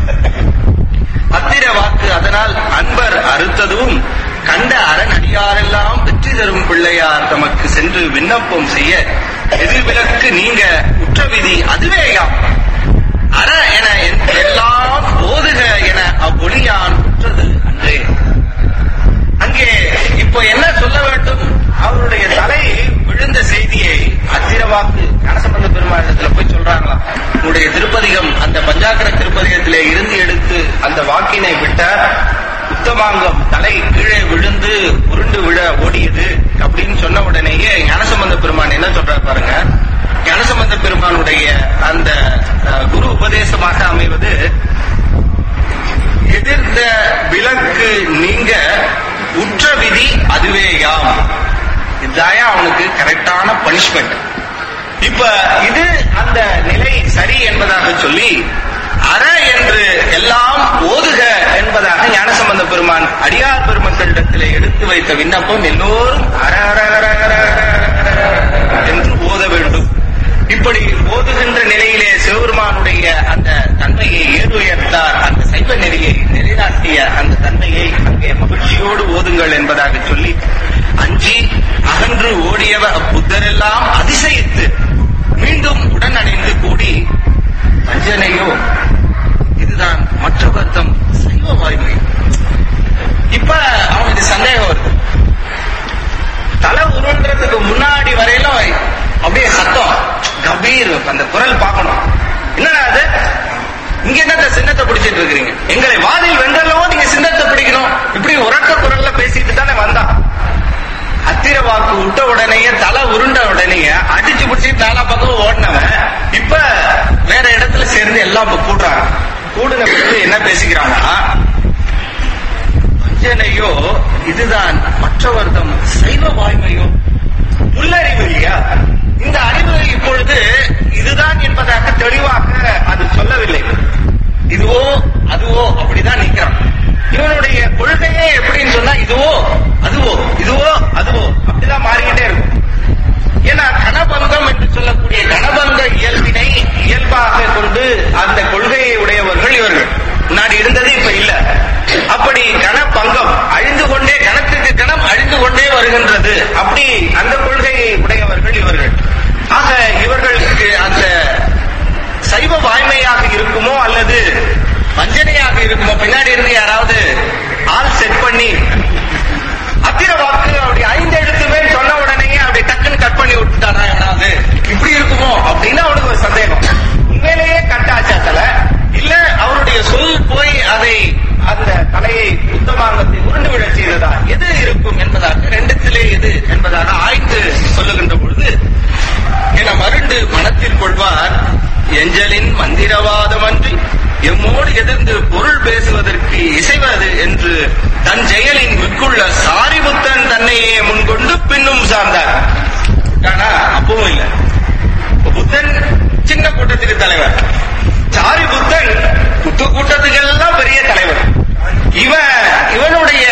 அத்திர வாக்கு அதனால் அன்பர் அறுத்ததும் கண்ட அரண் அடியாரெல்லாம் வெற்றி தரும் பிள்ளையார் தமக்கு சென்று விண்ணப்பம் செய்ய எதிர்விலக்கு நீங்க உற்ற விதி அதுவேயாம். அற என எல்லாம் போதுக என அவ்வொழியான் உற்றது அன்றே. அங்கே இப்போ என்ன சொல்ல வேண்டும்? அவருடைய தலை விழுந்த செய்தியை அத்திரவாக்கு ஞானசம்பந்த பெருமானத்துல போய் சொல்றாங்களாம். உங்களுடைய திருப்பதிகம் அந்த பஞ்சாக்கர திருப்பதிகத்திலே இருந்து எடுத்து அந்த வாக்கினை விட்டார். உத்தமாங்கம் தலை கீழே விழுந்து உருண்டு விழ ஓடியது அப்படின்னு சொன்ன உடனேயே ஞானசம்பந்த பெருமான் என்ன சொல்றார் பாருங்க. ஞானசம்பந்த பெருமானுடைய அந்த குரு உபதேசமாக அமைவது, எதிர்த்த விலக்கு நீங்க உற்ற விதி அதுவேயாம். இதாயா அவனுக்கு கரெக்டான பனிஷ்மெண்ட். இப்ப இது அந்த நிலை சரி என்பதாக சொல்லி அற என்று எல்லாம் ஓதுக என்பதாக ஞானசம்பந்த பெருமான் அடியார் பெருமக்களிடத்திலே எடுத்து வைத்த விண்ணப்பம் எல்லோரும் அற அற அற என்று ஓத வேண்டும். இப்படி ஓதுகின்ற நிலையிலே சிவபெருமானுடைய அந்த தன்மையை ஏறு உயர்த்தார். அந்த சைவ நெறியை நிலைநாட்டிய அந்த தன்மையை அங்கே மகிழ்ச்சியோடு ஓதுங்கள் என்பதாக சொல்லி அஞ்சி அகன்று ஓடியவ புத்தரெல்லாம் அதிசயித்து மீண்டும் உடனடைந்து கூடி வஞ்சனையோ இதுதான் மற்ற வர்த்தம் சைவ வாய்மை. இப்ப அவனுக்கு சந்தேகம் வருது. தலை உருள்றதுக்கு முன்னாடி வரையிலும் அப்படியே சத்தம் கம்பீர், அந்த குரல் பார்க்கணும். என்னடா அது, இங்க என்ன சின்னத்தை பிடிச்சிட்டு இருக்கிறீங்க, எங்களை வாதில் வென்றல்லவோ நீங்க சின்னத்தை பிடிக்கணும், இப்படி உறக்க குரல்ல பேசிட்டு தானே வந்தான். அத்திர வாக்கு விட்ட உடனேயே தலை உருண்ட உடனேயே அடிச்சு பிடிச்சிட்டு நாலா பக்கம் ஓடினவன் இப்ப வேற இடத்துல சேர்ந்து எல்லாம் கூடுறாங்க. கூடுன பிறகு என்ன பேசிக்கிறாங்கன்னா, வஞ்சனையோ இதுதான் மற்றவர்தம் சைவ வாய்மையோ, உள்ளறிவு இல்லையா? இந்த அறிவு இப்பொழுது இதுதான் என்பதாக தெளிவாக அது சொல்லவில்லை. இதுவோ அதுவோ அப்படிதான் நிற்கிறான். இவனுடைய கொள்கையே எப்படின்னு சொன்னா இதுவோ அதுவோ இதுவோ அதுவோ அப்படிதான் மாறிக்கிட்டே இருக்கும். ஏன்னா கணபங்கம் என்று சொல்லக்கூடிய கணபங்க இயல்பினை இயல்பாக கொண்டு அந்த கொள்கையை உடையவர்கள் இவர்கள். முன்னாடி இருந்தது இப்ப இல்ல. அப்படி கணபங்கம் அழிந்து கொண்டே, கணத்துக்கு கணம் அழிந்து கொண்டே வருகின்றது. அப்படி அந்த கொள்கையை உடையவர்கள் இவர்கள். ஆக இவர்களுக்கு அந்த சைவ வாய்மையாக இருக்குமோ அல்லது வஞ்சனையாக இருக்குமோ, பின்னாடி இருந்து யாராவது ஆள் செட் பண்ணி அத்திர வாக்கு அப்படி ஐந்து எழுத்துமே சொன்ன உடனே அப்படி டக்குன்னு கட் பண்ணி விட்டுட்டாரா யாராவது, இப்படி இருக்குமோ அப்படின்னு அவனுக்கு ஒரு சந்தேகம். உண்மையிலேயே கட்டாச்சா தலை, இல்ல அவருடைய சொல் போய் அதை அந்த தலையை உத்தமாங்கத்தை உருண்டு விழ செய்ததா, எது இருக்கும் என்பதாக ரெண்டுத்திலே எது என்பதாக ஆய்ந்து சொல்லுகின்ற பொழுது என மருண்டு மனத்தில் கொள்வார். எஞ்சலின் மந்திரவாதம் அன்றி எம்மோடு எதிர்ந்து பொருள் பேசுவதற்கு இசைவது என்று தன் செயலின் மிக்குள்ள சாரிபுத்தன் தன்னையே முன்கொண்டு பின்னும் சார்ந்தார். ஆனா அப்பவும் இல்லை. புத்தன் சின்ன கூட்டத்துக்கு தலைவர், சாரிபுத்தன் புத்து கூட்டத்துக்கெல்லாம் பெரிய தலைவர். இவன் இவனுடைய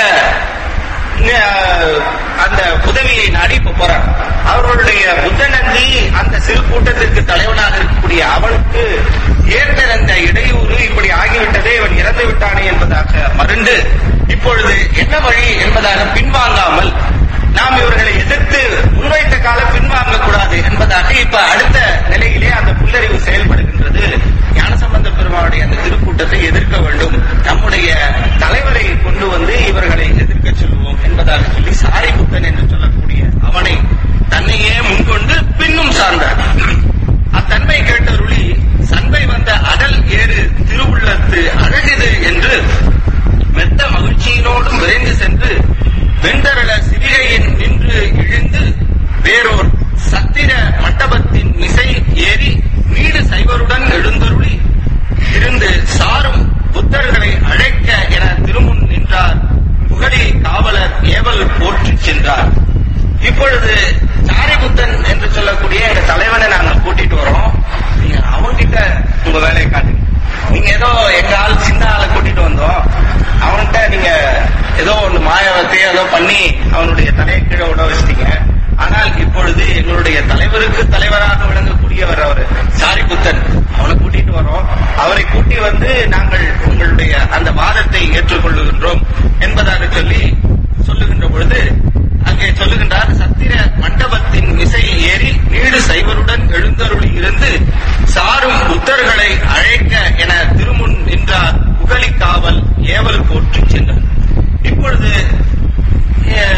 அந்த உதவியை நாடி இப்ப போறான். அவர்களுடைய புத்தநந்தி அந்த சிறு கூட்டத்திற்கு தலைவனாக இருக்கக்கூடிய அவனுக்கு ஏற்பட்ட அந்த இடையூறு இப்படி ஆகிவிட்டதே, இவன் இறந்து விட்டானே என்பதாக மருண்டு இப்பொழுது என்ன வழி என்பதாக பின்வாங்காமல் நாம் இவர்களை எதிர்த்து முன்வைத்த காலம் பின்வாங்க கூடாது என்பதாக இப்ப அடுத்த நிலையிலே அந்த புல்லறிவு செயல்படுகின்றது. ஞானசம்பந்த பெருமானுடைய அந்த திருக்கூட்டத்தை எதிர்க்க வேண்டும், நம்முடைய தலைவரை கொண்டு வந்து இவர்களை எதிர்க்க சொல்லுவோம் என்பதாக சொல்லி சாரிபுத்தன் என்று சொல்லக்கூடிய அவனை தன்னையே முன்கொண்டு பின்னும் சார்ந்தார். அத்தன்மை கேட்டருளி சண்பை வந்த அடல் ஏறு திருவுள்ளத்து அழகிது என்று மெத்த மகிழ்ச்சியினோடும் விரைந்து சென்று வெண்டரள சிவிகையின் நின்று இழிந்து வேறோர் சத்திர மண்டபத்தின் மிசை ஏறி நீடு சைவருடன் எழுந்தருளி இருந்து சாரும் புத்தர்களை அழைக்க என திருமுன் நின்றார். புகழி காவலர் ஏவல் போற்றி சென்றார். இப்பொழுது சாரிபுத்தன் என்று சொல்லக்கூடிய எங்க தலைவனை நாங்க கூட்டிட்டு வரோம். நீங்க அவன்கிட்ட உங்க வேலையை காட்டுங்க. நீங்க ஏதோ எங்க ஆள் சின்ன ஆளை கூட்டிட்டு வந்தோம், அவன்கிட்ட நீங்க ஏதோ ஒண்ணு மாயவத்தை ஏதோ பண்ணி அவனுடைய தலையை கீழே விட வச்சிட்டீங்க. ஆனால் இப்பொழுது எங்களுடைய தலைவருக்கு தலைவராக விளங்கக்கூடியவர் அவர் சாரிபுத்தன், அவனை கூட்டிட்டு வரோம். அவரை கூட்டி வந்து நாங்கள் உங்களுடைய அந்த வாதத்தை ஏற்றுக்கொள்ளுகின்றோம் என்பதாக சொல்லி சொல்லுகின்ற பொழுது அங்கே சொல்லுகின்றார். சத்திர மண்டபத்தின் மிசையில் ஏறி நீடு சைவருடன் எழுந்தருளி இருந்து சாரும் புத்தர்களை அழைக்க என திருமுன் நின்றார். புகழி காவல் ஏவல் போற்றி சென்றார். இப்பொழுது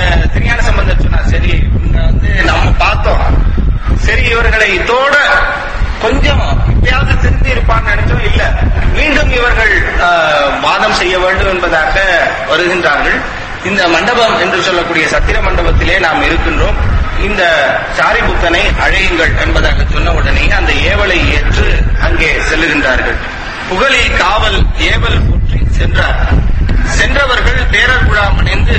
திருஞான சம்பந்தர் சொன்னார், சரி வந்து நம்ம பார்த்தோம், சரி இவர்களை இதோட கொஞ்சம் இப்பயாவது திருந்தி இருப்பான்னு நினைச்சோம், இல்ல மீண்டும் இவர்கள் வாதம் செய்ய வேண்டும் என்பதாக வருகின்றார்கள். இந்த மண்டபம் என்று சொல்லக்கூடிய சத்திர மண்டபத்திலே நாம் இருக்கின்றோம். இந்த சாரிபுத்தனை அழையுங்கள் என்பதாக சொன்ன உடனே அந்த ஏவலை ஏற்று அங்கே செல்லுகின்றார்கள். புகழி காவல் ஏவல் போற்றி சென்றார். சென்றவர்கள் தேரர் குழாமணிந்து,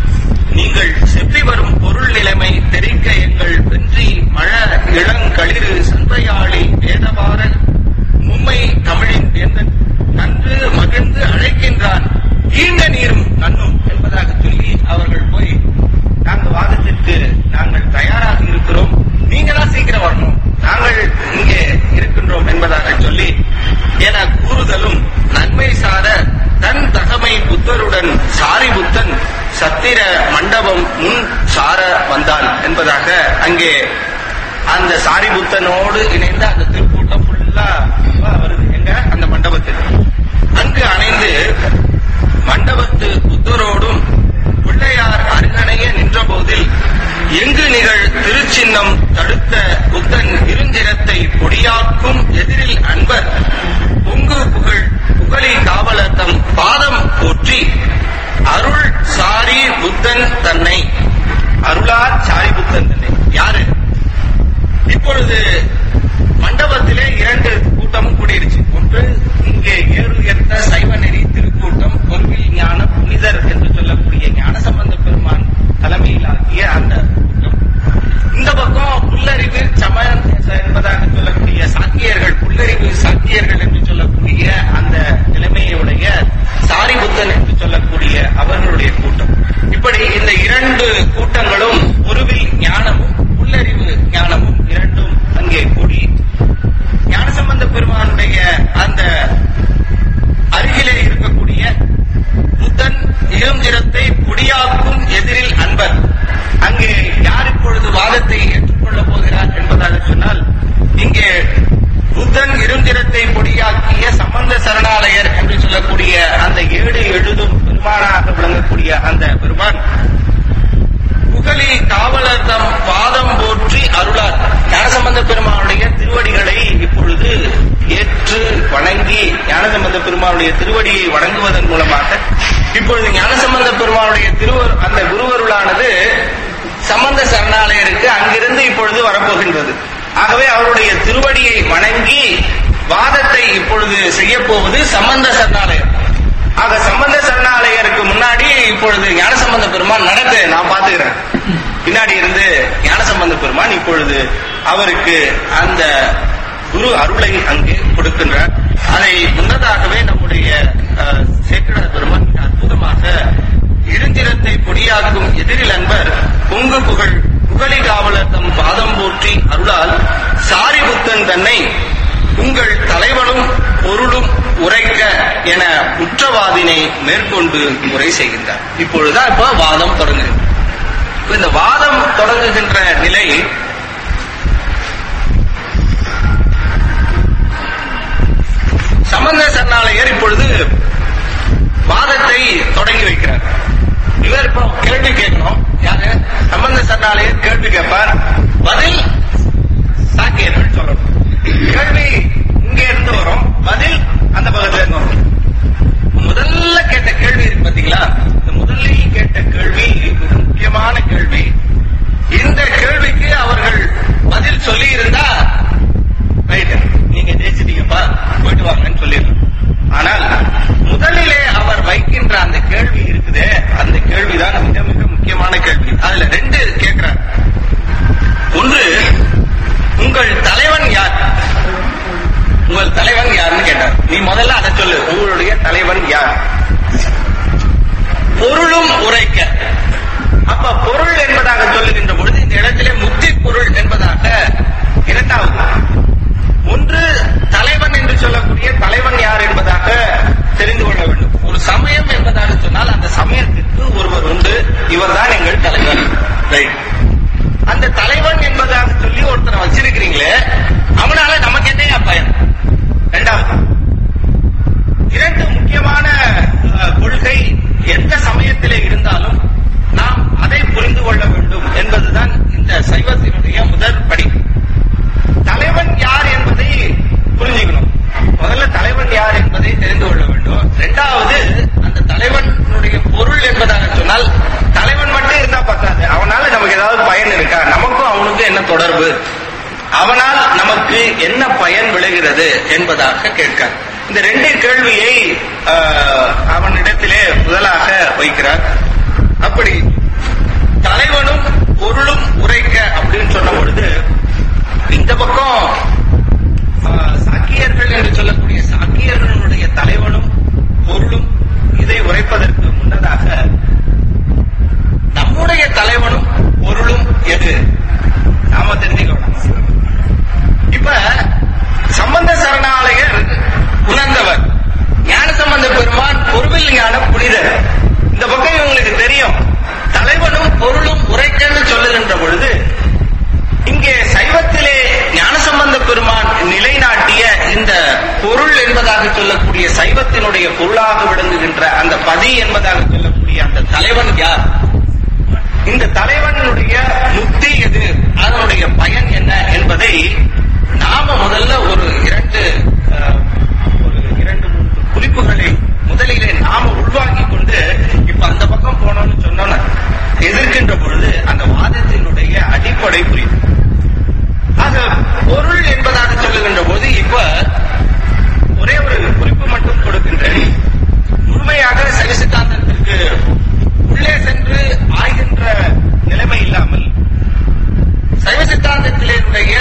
நீங்கள் செப்பி வரும் பொருள் நிலைமை தெரிக்க எங்கள் வென்றி மழ இளங்களிறு சந்தையாளி வேதவார மும்மை தமிழின் வேந்தன் நன்று மகிழ்ந்து அழைக்கின்றான் ஈண்ட நீரும் நன்னும் என்பதாக சொல்லி அவர்கள் போய், நாங்கள் வாதத்திற்கு நாங்கள் தயாராக இருக்கிறோம், நீங்களா சீக்கிரம் வரணும், நாங்கள் இங்கே இருக்கின்றோம் என்பதாக சொல்லி என கூறுதலும் நன்மை சார தன் தகமை புத்தருடன் சாரிபுத்தன் சத்திர மண்டபம் முன் சார வந்தான் என்பதாக அங்கே அந்த சாரிபுத்தனோடு இணைந்த அந்த திருக்கூட்டம் ஃபுல்லா வருது. எங்க அந்த மண்டபத்தில் அங்கு அணைந்து மண்டபத்து புத்தரோடும் பிள்ளையார் அருகணைய நின்ற போதில் எங்கு நிகழ் திருச்சின்னம் தடுத்த புத்தன் இருஞ்சிரத்தை பொடியாக்கும் எதிரில் அன்பர் பொங்கு புகழ் புகழி காவலர் தம் பாதம் போற்றி அருள் சாரி புத்தன் தன்னை, அருளார் சாரி புத்தன் தன்னை. யாரு? இப்பொழுது மண்டபத்திலே இரண்டு கூட்டமும் கூடியிருச்சு. ஒன்று இங்கே ஏறுயர்த்த சைவ நெறி திருக்கூட்டம், பொருவில் ஞான புனிதர் என்று சொல்லக்கூடிய ஞானசம்பந்த பெருமான் தலைமையிலாகிய அந்த கூட்டம். இந்த பக்கம் புல்லறிவு சமயம் என்பதாக சொல்லக்கூடிய சாக்கியர்கள், புல்லறிவு சாக்கியர்கள் என்று சொல்லக்கூடிய அந்த நிலைமையுடைய சாரிபுத்தன் என்று சொல்லக்கூடிய அவர்களுடைய கூட்டம். இப்படி இந்த இரண்டு கூட்டங்களும் பொருவில் ஞானமும் புல்லறிவு ஞானமும் இரண்டும் அங்கே கூடி ஞானசம்பந்த பெருமானுடைய அந்த அருகிலே இருக்கக்கூடிய புத்தன் இளஞ்சிரத்தை பொடியாக்கும் எதிரில் அன்பர். அங்கே யார் இப்பொழுது வாதத்தை ஏற்றுக்கொள்ளப் போகிறார் என்பதாக சொன்னால், இங்கே புத்தன் இருஞ்சிரத்தை பொடியாக்கிய சம்பந்த சரணாலயர் என்று சொல்லக்கூடிய அந்த ஏடு எழுதும் பெருமானாக விளங்கக்கூடிய அந்த பெருமான் புகழி காவலர் தம் பாதம் போற்றி அருளார். ஞானசம்பந்த பெருமானுடைய திருவடிகளை இப்பொழுது ஏற்று வணங்கி, ஞானசம்பந்த பெருமானுடைய திருவடியை வணங்குவதன் மூலமாக இப்பொழுது ஞானசம்பந்த பெருமானுடைய திருவர் அந்த குருவருளானது சம்பந்த சரணாலயருக்கு அங்கிருந்து இப்பொழுது வரப்போகின்றது. ஆகவே அவருடைய திருவடியை வணங்கி வாதத்தை இப்பொழுது செய்ய போவது சம்பந்த சரணாலயம். ஆக சம்பந்த சரணாலயருக்கு முன்னாடி இப்பொழுது ஞானசம்பந்த பெருமான் நடக்க நான் பார்த்துக்கிறேன். பின்னாடி இருந்து ஞானசம்பந்த பெருமான் இப்பொழுது அவருக்கு அந்த குரு அருளை அங்கே கொடுக்கின்றார். அதை முன்னதாகவே நம்முடைய சேக்கிழார் பெருமான் அற்புதமாக இருஞ்சிரத்தை பொடியாக்கும் எதிரில் அன்பர் பொங்கு புகழ் புகழி காவலர் தம் பாதம் போற்றி அருளால் சாரிபுத்தன் தன்னை உங்கள் தலைவனும் பொருளும் உரைக்க என குற்றவாதினை மேற்கொண்டு முறை செய்கின்றார். இப்பொழுதுதான் இப்ப வாதம் தொடங்குகிறது. இந்த வாதம் தொடங்குகின்ற நிலை சம்பந்த சரணாலயர் இப்பொழுது வாதத்தை தொடங்கி வைக்கிறார். இவர் இப்போ கேள்வி கேட்கணும். யாரு? சம்பந்த சரணாலயர் கேள்வி கேட்பார், பதில் சாக்கியர்கள் சொல்லணும். கேள்வி இங்கே இருந்து வரும், பதில் அந்த பக்கத்துல இருந்து வரும். முதல்ல கேட்ட கேள்வி இருக்கு பாத்தீங்களா, இந்த முதலில் கேட்ட கேள்வி மிக முக்கியமான கேள்வி. இந்த கேள்விக்கு அவர்கள் பதில் சொல்லி இருந்தா ரைட், நீங்க ஜெயிச்சிட்டீங்கப்பா, போயிட்டு வாங்கன்னு சொல்லிடலாம். ஆனால் முதலிலே அவர் வைக்கின்ற அந்த கேள்வி இருக்குதே, அந்த கேள்விதான் மிக மிக முக்கியமான கேள்வி. அதுல ரெண்டு கேட்கிறார். ஒன்று, உங்கள் தலைவன் யார்? உங்கள் தலைவன் யாருன்னு கேட்டார். நீ முதல்ல அதை சொல்லு, உங்களுடைய தலைவன் யார்? பொருளும் உரைக்க. அப்ப பொருள் என்பதாக சொல்லுகின்ற பொழுது இந்த இடத்திலே முத்தி பொருள் என்பதாக இரண்டாவது. ஒன்று, தலைவன் என்று சொல்லக்கூடிய தலைவன் யார் என்பதாக தெரிந்து கொள்ள வேண்டும். ஒரு சமயம் என்பதாக சொன்னால் அந்த சமயத்திற்கு ஒருவர் உண்டு, இவர்தான் எங்கள் தலைவன். ரைட். அந்த தலைவன் என்பதாக சொல்லி ஒருத்தரை வச்சிருக்கிறீங்களே, அவனால நமக்கு என்ன பயன்? இரண்டாவது, இரண்டு முக்கியமான கொள்கை எந்த சமயத்திலே இருந்தாலும் நாம் அதை புரிந்து கொள்ள வேண்டும் என்பதுதான் இந்த சைவத்தினுடைய முதல் படி. தலைவன் யார் என்பதை என்ன பயன் விளைகிறது என்பதாக கேட்கிறார். இந்த ரெண்டு கேள்வியை அவனிடத்திலே முதலாக வைக்கிறார். அப்படி தலைவனும் பொருளும் உரைக்க அப்படின்னு சொன்ன பொழுது இந்த பக்கம் சாக்கியர்கள் என்று சொல்லக்கூடிய சாக்கியர்களுடைய தலைவனும் பொருளும் இதை உரைப்பதற்கு முன்னதாக நம்முடைய தலைவனும் பொருளும் எது நாம தெரிஞ்சுக்கணும். இப்ப சம்பந்த சரணாலயர் உணர்ந்தவர், ஞானசம்பந்த பெருமான் பொருவில் ஞான புனிதர். இந்த பக்கம் இவங்களுக்கு தெரியும் தலைவனும் பொருளும் உரைக்கன்னு சொல்லுகின்ற பொழுது இங்கே சைவத்திலே ஞானசம்பந்த பெருமான் நிலைநாட்டிய இந்த பொருள் என்பதாக சொல்லக்கூடிய சைவத்தினுடைய பொருளாக விளங்குகின்ற அந்த பதி என்பதாக சொல்லக்கூடிய அந்த தலைவன் யார், இந்த தலைவனுடைய முக்தி எது, அதனுடைய பயன் என்ன என்பதை நாம முதல்ல ஒரு இரண்டு ஒரு இரண்டு மூன்று குறிப்புகளை முதலிலே நாம உள்வாங்கிக் கொண்டு இப்ப அந்த பக்கம் போனோம்னு சொன்னோம்னா எதிர்க்கின்ற பொழுது அந்த வாதத்தினுடைய அடிப்படை புரியும். ஆக பொருள் என்பதாக சொல்லுகின்ற போது இப்ப ஒரே ஒரு குறிப்பு மட்டும் கொடுக்கின்றேன். முழுமையாக சைவ சித்தாந்தத்திற்கு உள்ளே சென்று ஆய்கின்ற நிலைமை இல்லாமல் சைவ சித்தாந்தத்தினுடைய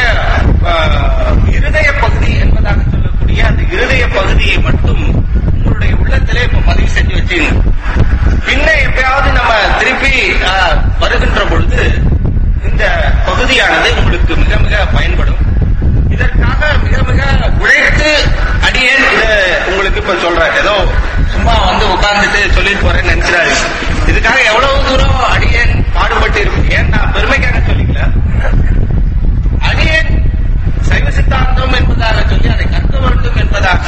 இருதய பகுதி என்பதாக சொல்லக்கூடிய அந்த இருதய பகுதியை மட்டும் உங்களுடைய உள்ளத்திலே இப்ப பதிவு செஞ்சு வச்சுங்க. பின்ன எப்பயாவது நம்ம திருப்பி வருகின்ற பொழுது இந்த பகுதியானது உங்களுக்கு மிக மிக பயன்படும். இதற்காக மிக மிக உழைத்து அடியேன் உங்களுக்கு இப்ப சொல்றேன். ஏதோ சும்மா வந்து உட்கார்ந்துட்டு சொல்லிட்டு போறேன்னு நினைக்கிறாரு. இதுக்காக எவ்வளவு தூரம் அடியேன் பாடுபட்டு இருக்கு. ஏன் நான் பெருமைக்காக சொல்லிக்கல, அடியேன் சைவ சித்தாந்தம் என்பதாக சொல்லி அதை கற்க வேண்டும் என்பதாக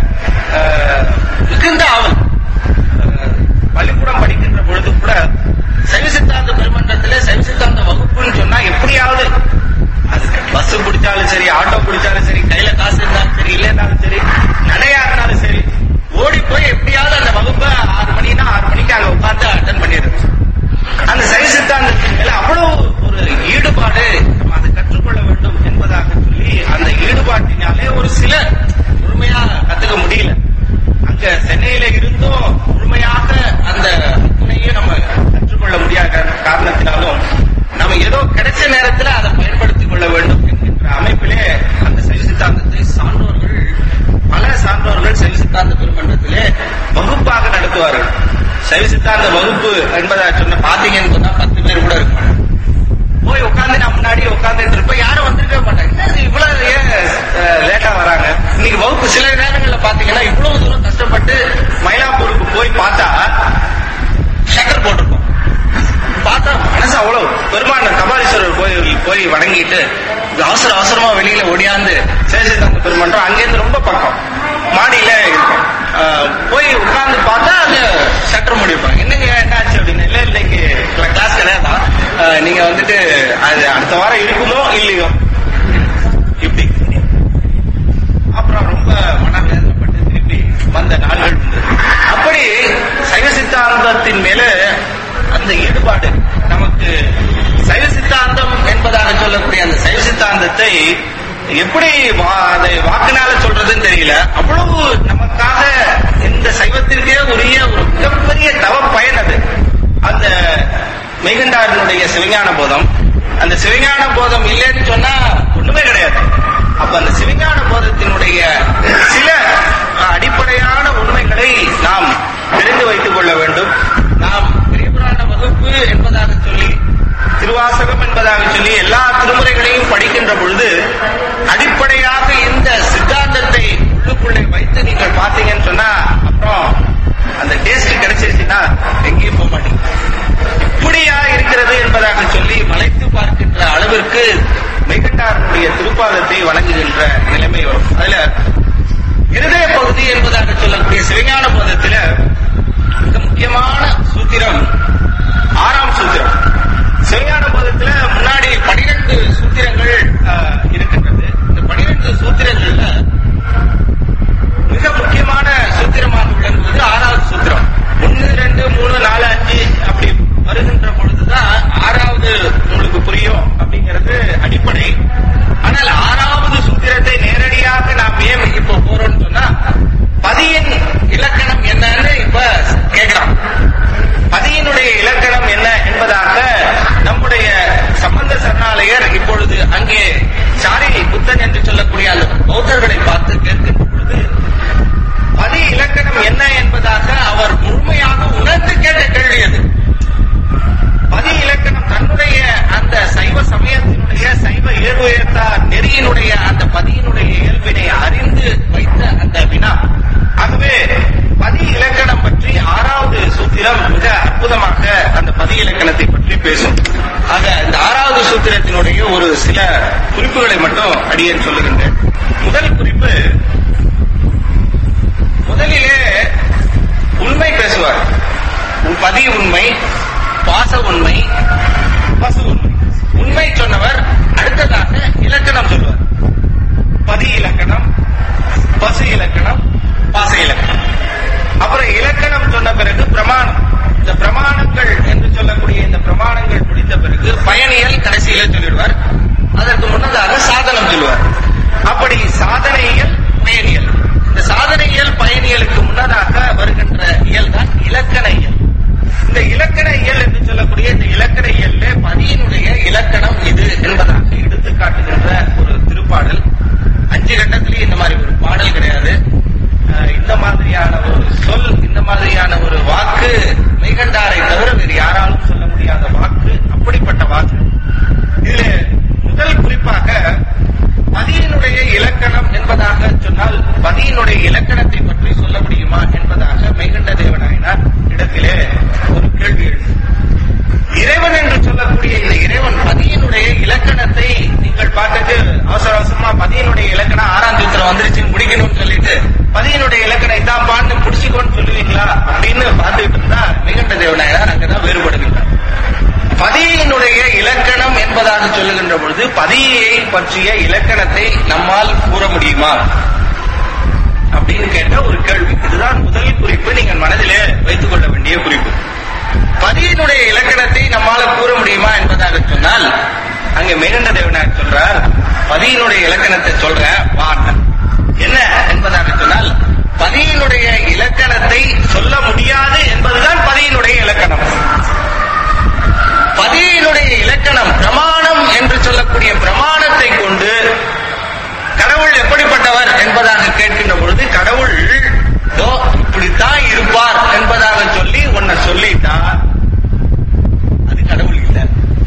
மிகுந்த ஆவல். பள்ளிக்கூடம் படிக்கின்ற பொழுது கூட சைவ சித்தாந்த பெருமன்றத்திலே சைவ சித்தாந்த வகுப்புன்னு சொன்னா எப்படியாவது அது பஸ் பிடிச்சாலும் சரி, ஆட்டோ பிடிச்சாலும் சரி, கையில காசு இருந்தாலும் சரி, இல்லைன்னாலும் சரி, நடையா இருந்தாலும் சரி, ஓடி போய் எப்படியாவது அந்த வகுப்பை ஆறு மணினா ஆறு மணிக்கு அங்க உட்கார்ந்து அட்டன் பண்ணிடுறது. அந்த சைவ சித்தாந்தத்தின் மேல அவ்வளவு ஒரு ஈடுபாடு, நம்ம அதை கற்றுக்கொள்ள வேண்டும் என்பதாக சொல்லி அந்த ஈடுபாட்டினாலே ஒரு சில முழுமையா கத்துக்க முடியல. அங்க சென்னையில இருந்தும் முழுமையாக அந்த துணையும் நம்ம கற்றுக்கொள்ள முடியாத காரணத்தினாலும் நம்ம ஏதோ கிடைச்ச நேரத்தில் அதை பயன்படுத்திக் கொள்ள வேண்டும் என்கின்ற அமைப்பிலே அந்த சைவ சித்தாந்தத்தை சான்றோர்கள், பல சான்றோர்கள் சைவ சித்தாந்த பெருமன்றத்திலே வகுப்பாக நடத்துவார்கள். சைவ சித்தாந்த வகுப்பு என்பதை சொன்ன பாத்தீங்கன்னு சொன்னா பத்து பேர் கூட இருப்பாங்க. போய் உட்காந்து நான் முன்னாடி உட்காந்துட்டு இருப்பேன், யாரும் வந்திருக்கவே மாட்டாங்க. இவ்வளவு ஏன் லேட்டா வராங்க இன்னைக்கு வகுப்பு? சில நேரங்கள்ல பாத்தீங்கன்னா இவ்வளவு தூரம் கஷ்டப்பட்டு மயிலாப்பூருக்கு போய் பார்த்தா ஷக்கர் போட்டிருக்கோம். பார்த்தா மனசு அவ்வளவு பெருமான கபாலீஸ்வரர் கோயில் போய் வணங்கிட்டு அவசர அவசரமா வெளியில ஒடியாந்து சேஷிதாந்த பெருமன்றம் அங்கேருந்து ரொம்ப பக்கம் மாடியில இருக்கும். போய் உட்கார்ந்து பார்த்தா அது சக்கரம் முடிப்பாங்க. என்னங்க என்னாச்சு அப்படின்னு. இல்ல இல்லைங்க கிளாஸ் கிடையாதான், நீங்க வந்துட்டு அது அடுத்த வாரம் இருக்குமோ இல்லையோ இப்படி. அப்புறம் ரொம்ப மனவேதனைப்பட்டு திருப்பி வந்த நாள்கள் உண்டு. அப்படி சைவ சித்தாந்தத்தின் மேல அந்த ஈடுபாடு நமக்கு, சைவ சித்தாந்தம் என்பதாக சொல்லக்கூடிய அந்த சைவ சித்தாந்தத்தை எப்படி அதை வாக்குனால சொல்றதுன்னு தெரியல. அவ்வளவு நமக்காக இந்த சைவத்திற்கே உரிய ஒரு மிகப்பெரிய தவ பயன் அது. அந்த மெய்கண்டாரனுடைய சிவஞான போதம், அந்த சிவஞான போதம் இல்லைன்னு சொன்னா ஒண்ணுமே கிடையாது. அப்ப அந்த சிவஞான போதத்தினுடைய சில அடிப்படையான உண்மைகளை நாம் தெரிந்து வைத்துக் கொள்ள வேண்டும். நாம் பெரிய புராண வகுப்பு என்பதாக சொல்லி, திருவாசகம் என்பதாக சொல்லி எல்லா திருமுறைகளையும் படிக்கின்ற பொழுது அடிப்படையாக இந்த சித்தாந்தத்தை உள்ளுக்குள்ளே வைத்து நீங்கள் பார்த்தீங்கன்னு சொன்னா அப்புறம் அந்த டேஸ்ட் கிடைச்சிருச்சுன்னா எங்கேயும் போக மாட்டீங்க. இப்படியா இருக்கிறது என்பதாக சொல்லி மலைத்து பார்க்கின்ற அளவிற்கு மெய்கண்டாரனுடைய திருப்பாதத்தை வழங்குகின்ற நிலைமை வரும். அதுல இருதய பகுதி என்பதாக சொல்லக்கூடிய சிவஞான போதத்தில மிக முக்கியமான சூத்திரம் ஆறாம் சூத்திரம். சிவஞான போதத்துல முன்னாடி பனிரெண்டு சூத்திரங்கள் இருக்கின்றது. இந்த பனிரெண்டு சூத்திரங்கள்ல மிக முக்கியமான சூத்திரமாக விளங்குவது ஆறாவது சூத்திரம். ஒன்னு ரெண்டு மூணு நாலு அஞ்சு அப்படி வருகின்ற பொழுதுதான் ஆறாவது உங்களுக்கு புரியும் அப்படிங்கிறது அடிப்படை. ஆனால் ஆறாவது சூத்திரத்தை சூத்திரத்தினுடைய ஒரு சில குறிப்புகளை மட்டும் அடியேன் சொல்லுகின்றேன். முதல் குறிப்பு, முதலிலே உண்மை பேசுவார். பதி உண்மை, பாச உண்மை, பசு உண்மை. உண்மை சொன்னவர் அடுத்ததாக இலக்கணம் சொல்வார். பதி இலக்கணம், பசு இலக்கணம், பாச இலக்கணம். அப்புறம் இலக்கணம் சொன்ன பிறகு பிரமாணம். இந்த பிரமாணங்கள் என்று சொல்லக்கூடிய இந்த பிரமாணங்கள் முடிந்த பிறகு பயனியல் கடைசியில சொல்லிடுவார். அதற்கு முன்னதாக சாதனம் சொல்லுவார். அப்படி சாதனையியல், பயனியல். இந்த சாதனையியல் பயனியலுக்கு முன்னதாக வருகின்ற இயல் தான் இலக்கண இயல். இந்த இலக்கண இயல் என்று சொல்லக்கூடிய இந்த இலக்கண இயல்ல பதியினுடைய இலக்கணம் இது என்பதாக எடுத்து காட்டுகின்ற ஒரு திருப்பாடல். அஞ்சு கட்டத்திலேயே இந்த மாதிரி ஒரு பாடல் கிடையாது. இந்த மாதிரியான ஒரு சொல், இந்த மாதிரியான ஒரு வாக்கு மெய்கண்டாரை தவிர வேறு யாராலும் சொல்ல முடியாத வாக்கு. அப்படிப்பட்ட வாக்கு. இதுல முதல் குறிப்பாக பதியினுடைய இலக்கணம் என்பதாக சொன்னால் பதியினுடைய இலக்கணத்தை பற்றி சொல்ல முடியுமா என்பதாக மெய்கண்ட தேவநாயனார் இடத்திலே ஒரு கேள்வி எழுது. இறைவன் என்று சொல்லக்கூடிய இந்த இறைவன் பதியினுடைய இலக்கணத்தை நீங்கள் பார்த்துட்டு அவசர அவசரமா பதியினுடைய இலக்கணம் ஆறாம் சூத்திரம் வந்துருச்சுன்னு முடிக்கணும்னு சொல்லிட்டு பதியினுடைய இலக்கணம் இதான் பாண்டு பிடிச்சிக்கோன்னு சொல்லுவீங்களா அப்படின்னு பார்த்துட்டு இருந்தா மெய்கண்ட தேவநாயனார் அங்கதான் வேறுபடுகின்றார். பதியினுடைய இலக்கணம் என்பதாக சொல்லுகின்ற பொழுது பதியை பற்றிய இலக்கணத்தை நம்மால் கூற முடியுமா அப்படின்னு கேட்ட ஒரு கேள்வி. இதுதான் முதல் குறிப்பு, நீங்கள் மனதிலே வைத்துக் கொள்ள வேண்டிய குறிப்பு. பதியினுடைய இலக்கணத்தை நம்மால கூற முடியுமா என்பதாக சொன்னால் அங்க மெய்கண்ட தேவனார் சொல்றார், பதியினுடைய இலக்கணத்தை சொல்ற வார்த்தை என்ன என்பதாக சொன்னால் பதியினுடைய இலக்கணத்தை சொல்ல முடியாது என்பதுதான் பதியினுடைய இலக்கணம். பதியினுடைய இலக்கணம் பிரமாணம் என்று சொல்லக்கூடிய பிரமாணத்தை கொண்டு கடவுள் எப்படிப்பட்டவர் என்பதாக கேட்கின்ற பொழுது கடவுள் இப்படித்தான் இருப்பார் என்பதாக சொல்லி ஒன்ன சொல்லிட்டா அது கடவுள் இல்லை.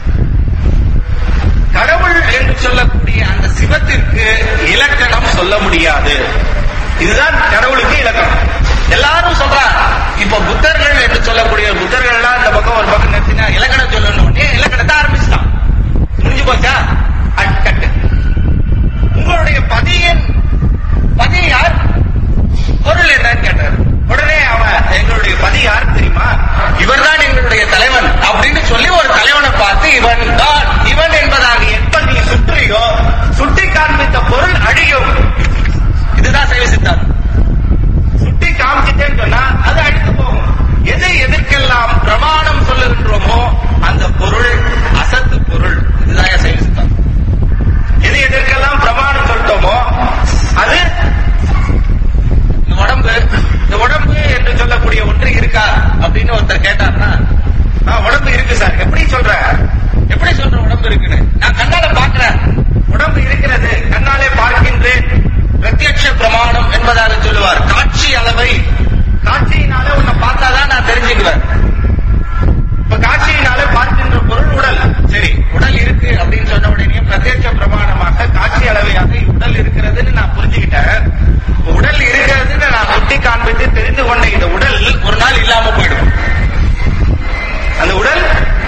கடவுள் என்று சொல்லக்கூடிய அந்த சிவத்திற்கு இலக்கணம் சொல்ல முடியாது. இதுதான் கடவுளுக்கு இலக்கணம். எல்லாரும் சொல்றாங்க. இப்ப புத்தர்கள் என்று சொல்லக்கூடிய புத்தர்கள் எல்லாம் இந்த பக்கம் ஒரு பக்கம் நிறுத்தினா இலக்கணம் சொல்லணும், இலக்கணத்தை ஆரம்பிச்சுட்டான். முடிஞ்சு போச்சா? அட்கட்டு. உங்களுடைய பதியன் பதி யார், பொருள் என்னன்னு கேட்டார். உடனே அவன் எங்களுடைய பதி யார் தெரியுமா, இவர் தான் எங்களுடைய தலைவன் அப்படின்னு சொல்லி ஒரு தலைவனை பார்த்து இவன் தான் இவன் என்பதாக எப்ப நீ சுற்றியோ சுட்டி காண்பித்த பொருள் அழியும். இதுதான் சைவ சித்தாந்தம். சுட்டி காமிச்சிட்டேன்னு சொன்னா அது அழித்து போகும். எது எதற்கெல்லாம் பிரமாணம் சொல்லுகின்றோமோ அந்த பொருள் அசத்து பொருள். இதுதான் சைவ சித்தாந்தம். எது எதற்கெல்லாம் பிரமாணம் சொல்லிட்டோமோ அது இந்த உடம்பு, இந்த உடம்பு என்று சொல்லக்கூடிய ஒன்று இருக்கா அப்படின்னு ஒருத்தர் கேட்டார்னா உடம்பு இருக்கு சார். எப்படி சொல்ற, எப்படி சொல்ற உடம்பு இருக்குன்னு? நான் கண்ணால பாக்குறேன், உடம்பு இருக்கிறது, கண்ணாலே பார்க்கின்றேன். பிரத்யட்ச பிரமாணம் என்பதாக சொல்லுவார். காட்சி அளவை, காட்சியினாலே உன்னை பார்த்தாதான் நான் தெரிஞ்சுக்குவேன். இப்ப காட்சியினாலே பார்க்கின்ற பொருள் உடல். சரி, உடல் இருக்கு அப்படின்னு சொன்ன உடனே பிரத்யட்ச பிரமாணமாக காட்சி அளவையாக உடல் இருக்கிறதுன்னு நான் புரிஞ்சுக்கிட்டேன். உடல் இருக்கிறதுன்னு நான் சுட்டி காண்பித்து தெரிந்து கொண்ட இந்த உடல் ஒரு நாள் இல்லாம போயிடும். அந்த உடல்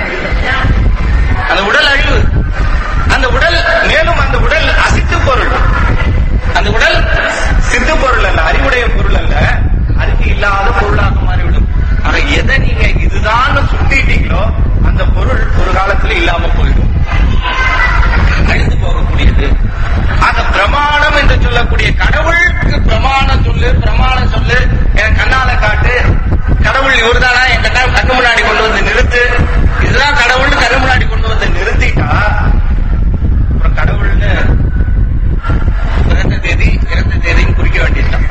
அந்த உடல் அழிவு. அந்த உடல் மேலும் அந்த உடல் அசித்து பொருள். அந்த உடல் சித்து பொருள் அல்ல, அறிவுடைய பொருள் அல்ல, அறிவு இல்லாத பொருளாக மாறிவிடும். ஆக எதை நீங்க இதுதான் சுட்டிட்டீங்களோ அந்த பொருள் ஒரு காலத்துல இல்லாம போயிடும், அழிந்து போகக்கூடியது. ஆக பிரமாணம் என்று சொல்லக்கூடிய கடவுளுக்கு பிரமாணம் சொல்லு, பிரமாணம் சொல்லு, என் கண்ணால காட்டு, கடவுள் இவர்தானா என் கண்ணு முன்னாடி கொண்டு வந்து நிறுத்து, இதுதான் கடவுள் கண்ணு முன்னாடி கொண்டு வந்து நிறுத்திட்டா அப்புறம் கடவுள்னு பிறந்த தேதி இறந்த தேதின்னு குறிக்க வேண்டியதுதான்.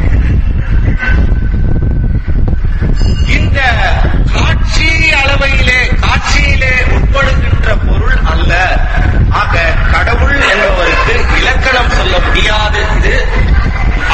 இந்த காட்சி அளவையிலே காட்சியிலே உட்படுகின்ற பொருள் அல்ல. ஆக கடவுள் என்பவருக்கு இலக்கணம் சொல்ல முடியாது. இது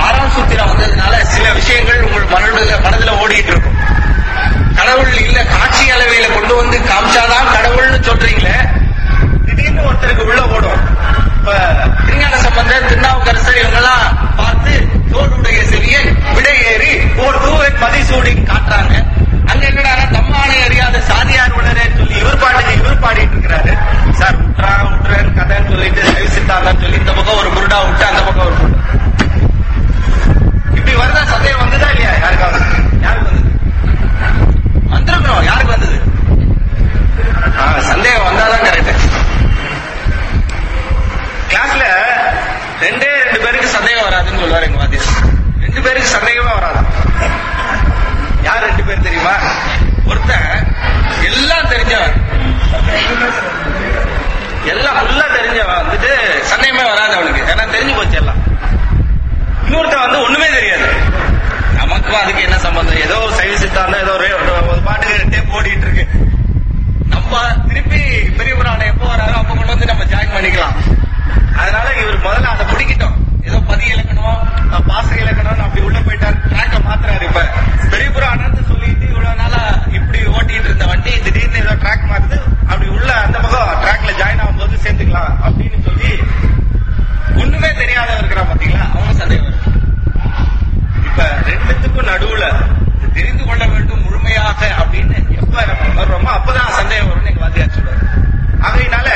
எனக்கும் அதுக்கு என்ன சம்பந்தம்? ஏதோ சைவ சித்தாந்தம் ஏதோ ஒரு பாட்டுக்கு டேப் ஓடிட்டு இருக்கு. நம்ம திருப்பி பெரிய புராணம் எப்போ வராரோ அப்ப கொண்டு வந்து நம்ம ஜாயின் பண்ணிக்கலாம். அதனால இவர் முதல்ல அதை பிடிக்கிட்டோம். ஏதோ பதி இலக்கணம் பாச இலக்கணம் அப்படி உள்ள போயிட்டாரு, ட்ராக்க மாத்துறாரு. இப்ப பெரிய புராணம்னு சொல்லிட்டு இவ்வளவு நாளா இப்படி ஓட்டிட்டு இருந்த வண்டி திடீர்னு ஏதோ ட்ராக் மாறுது, அப்படி உள்ள அந்த பக்கம் ட்ராக்ல ஜாயின் ஆகும்போது சேர்த்துக்கலாம் அப்படின்னு சொல்லி ஒண்ணுமே தெரியாத இருக்கிறா பாத்தீங்களா, அவங்க சந்தேகம் வரும். இப்ப ரெண்டுத்துக்கும் நடுவுல தெரிந்து கொள்ள வேண்டும் முழுமையாக அப்படின்னு எப்ப நம்ம உணர்றோமோ அப்பதான் சந்தேகம் வரும்னு எங்க வாத்தியார் சொல்றாரு. ஆகையினால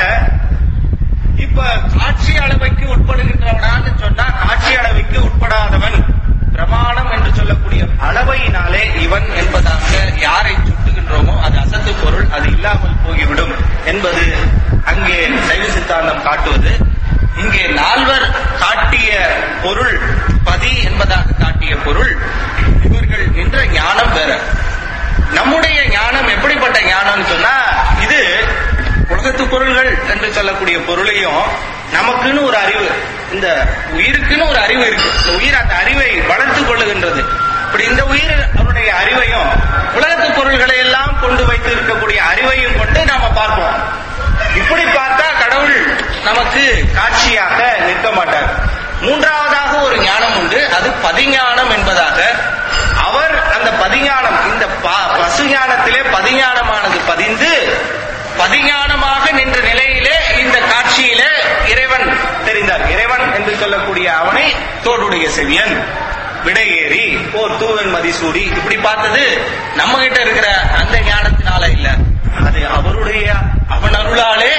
இப்ப காட்சி அளவைக்கு உட்படுகின்றவனான்னு சொன்னா காட்சி அளவைக்கு உட்படாதவன் பிரமாணம் என்று சொல்லக்கூடிய அளவையினாலே இவன் என்பதாக யாரை சுட்டுகின்றோமோ அது அசத்து பொருள், அது இல்லாமல் போய்விடும் என்பது அங்கே சைவ சித்தாந்தம் காட்டுவது. இங்கே நால்வர் காட்டிய பொருள் பதி என்பதாக காட்டிய பொருள், இவர்கள் நின்ற ஞானம் வேற. நம்முடைய ஞானம் எப்படிப்பட்ட ஞானம் சொன்னா, இது உலகத்து பொருள்கள் என்று சொல்லக்கூடிய பொருளையும் நமக்குன்னு ஒரு அறிவு, இந்த உயிருக்குன்னு ஒரு அறிவு இருக்கு. இந்த உயிர் அந்த அறிவை வளர்த்து கொள்ளுகின்றது. இப்படி இந்த உயிர் அவருடைய அறிவையும் உலகத்து பொருள்களை எல்லாம் கொண்டு வைத்து இருக்கக்கூடிய அறிவையும் கொண்டு நாம பார்ப்போம். இப்படி பார்த்தா கடவுள் நமக்கு காட்சியாக நிற்க மாட்டார். மூன்றாவதாக ஒரு ஞானம் உண்டு, அது பதிஞானம் என்பதாக. அவர் அந்த பதிஞானம், இந்த பசு ஞானத்திலே பதிஞானமானது பதிந்து பதிஞானமாக நின்ற நிலையிலே இந்த காட்சியிலே இறைவன் தெரிந்தார். இறைவன் என்று சொல்லக்கூடிய அவனை தோடுடைய செவியன் விடையேறி ஓர் தூவன் மதிசூடி இப்படி பார்த்தது நம்ம கிட்ட இருக்கிற அந்த ஞானத்தினால இல்ல, அது அவருடைய அவன் அருளாலே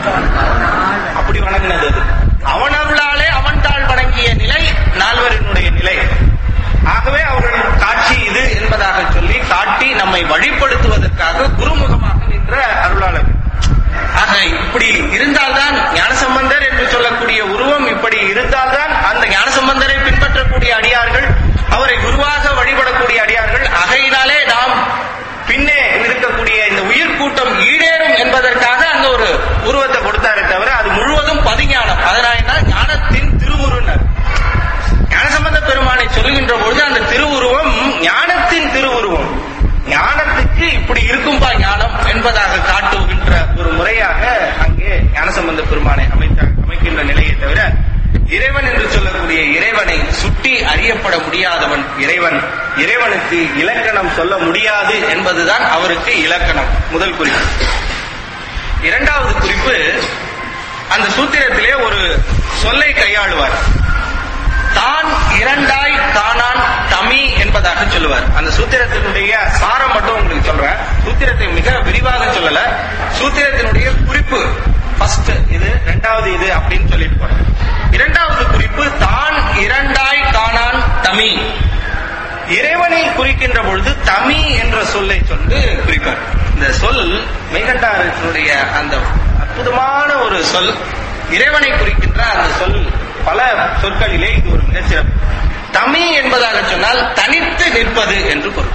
அப்படி வணங்கினது. அது அவன் அருளாலே அவன் தாழ் வணங்கிய நிலை நால்வரினுடைய நிலை. ஆகவே அவர்கள் காட்சி இது என்பதாக சொல்லி காட்டி நம்மை வழிபடுத்துவதற்காக குருமுகமாக நின்ற அருளாளர். ஆக இப்படி இருந்தால்தான் ஞானசம்பந்தர் என்று சொல்லக்கூடிய உருவம் இப்படி இருந்தால்தான் அந்த ஞானசம்பந்தரை பின்பற்றக்கூடிய அடியார்கள், அவரை குருவாக வழிபடக்கூடிய அடியார்கள். ஆகையினாலே நாம் பின்னே இருக்கக்கூடிய இந்த உயிர் கூட்டம் ஈடேறும் என்பதற்காக அந்த ஒரு உருவத்தை கொடுத்தாரே தவிர அது முழுவதும் பதிஞானம். அதனால ஞானத்தின் திருவுருனர் ஞானசம்பந்த பெருமானை சொல்லுகின்ற பொழுது அந்த திருவுருவம் ஞானத்தின் திருவுருவம். ஞானத்துக்கு இப்படி இருக்கும்பா ஞானம் என்பதாக காட்டுகின்ற ஒரு முறையாக அங்கே ஞானசம்பந்த பெருமானை அமைத்த அமைக்கின்ற நிலையை தவிர இறைவன் என்று சொல்லக்கூடிய இறைவனை சுட்டி அறியப்பட முடியாதவன் இறைவன். இறைவனுக்கு இலக்கணம் சொல்ல முடியாது என்பதுதான் அவருக்கு இலக்கணம். முதல் குறிப்பு. இரண்டாவது குறிப்பு, அந்த சூத்திரத்திலே ஒரு சொல்லை கையாளுவார். தான் இரண்டாய் தானான் தமி என்பதாக சொல்லுவார். அந்த சூத்திரத்தினுடைய சாரம் மட்டும் உங்களுக்கு சொல்றேன். சூத்திரத்தை மிக விரிவாக சொல்லல, சூத்திரத்தினுடைய குறிப்பு ஃபர்ஸ்ட் இது, இரண்டாவது இது அப்படின்னு சொல்லிட்டு போறேன். இரண்டாவது குறிப்பு, தான் இரண்டாய் தானான் தமி. இறைவனை குறிக்கின்ற பொழுது தமி என்ற சொல்லை சொல்லி குறிப்பார். இந்த சொல் மெய்கண்டாரத்தினுடைய அந்த அற்புதமான ஒரு சொல். இறைவனை குறிக்கின்ற அந்த சொல் பல சொற்களிலே இது ஒரு மிகச்சிறப்பு. தமி என்பதாக சொன்னால் தனித்து நிற்பது என்று பொருள்.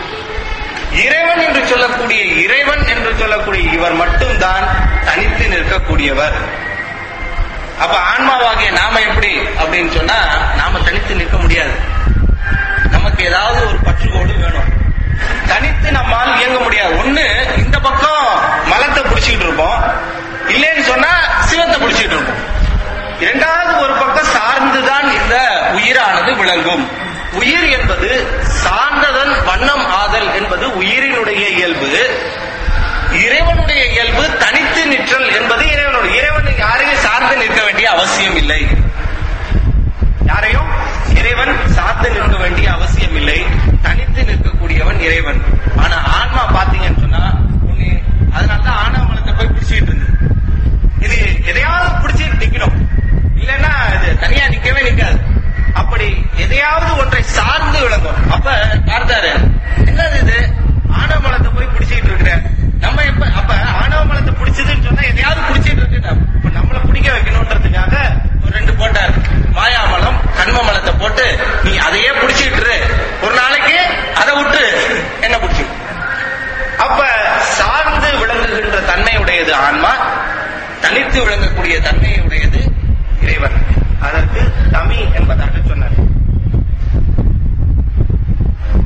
இறைவன் என்று சொல்லக்கூடிய இறைவன் என்று சொல்லக்கூடிய இவர் மட்டும்தான் தனித்து நிற்கக்கூடியவர். அப்ப ஆன்மாவாகிய நாம எப்படி அப்படின்னு சொன்னா, நாம தனித்து நிற்க முடியாது. நமக்கு ஏதாவது ஒரு பற்றுக்கோடு வேணும். தனித்து நம்மால் இயங்க முடியாது. ஒண்ணு இந்த பக்கம் மலத்தை பிடிச்சிட்டு இருப்போம், இல்லைன்னு சொன்னா சிவத்தை பிடிச்சிட்டு இருப்போம். இரண்டாவது ஒரு பக்கம் சார்ந்துதான் இந்த உயிரானது விளங்கும். உயிர் என்பது சார்ந்ததன் வண்ணம் ஆதல் என்பது உயிரினுடைய இயல்பு. இறைவனுடைய இயல்பு தனித்து நிற்றல் என்பது இறைவனுடைய. இறைவன் யாரையும் சார்ந்து நிற்க வேண்டிய அவசியம் இல்லை. யாரையும் இறைவன் சார்ந்து நிற்க வேண்டிய அவசியம் இல்லை. தனித்து நிற்கக்கூடியவன் இறைவன். ஆனா ஆன்மா பாத்தீங்கன்னு சொன்னா ஒண்ணு, அதனாலதான் ஆணவமலத்தை போய் பிடிச்சிட்டு இருந்தது. இது எதையாவது பிடிச்சிட்டு நிக்கணும், இல்லைன்னா இது தனியா நிக்கவே நிக்காது. அப்படி எதையாவது ஒன்றை சார்ந்து விளங்கும். அப்ப பார்த்தாரு, என்னது இது ஆணவமலத்தை போய் பிடிச்சிட்டு இருக்கிற நம்ம எப்ப, அப்ப ஆணவமலத்தை பிடிச்சதுன்னு சொன்னா எதையாவது பிடிச்சிட்டு இருக்கு. இப்ப நம்மளை பிடிக்க வைக்கணும்ன்றதுக்காக ஒரு ரெண்டு போட்டார். மாயாமலம் கண்மமலத்தை போட்டு நீ அதையே பிடிச்சிட்டு ஒரு நாளைக்கு அதை விட்டு என்ன பிடிச்சி. அப்ப சார்ந்து விளங்குகின்ற தன்மையுடையது ஆன்மா, தனித்து விளங்கக்கூடிய தன்மையுடையது இறைவன். அதற்கு தமி என்பதாக சொன்னார்.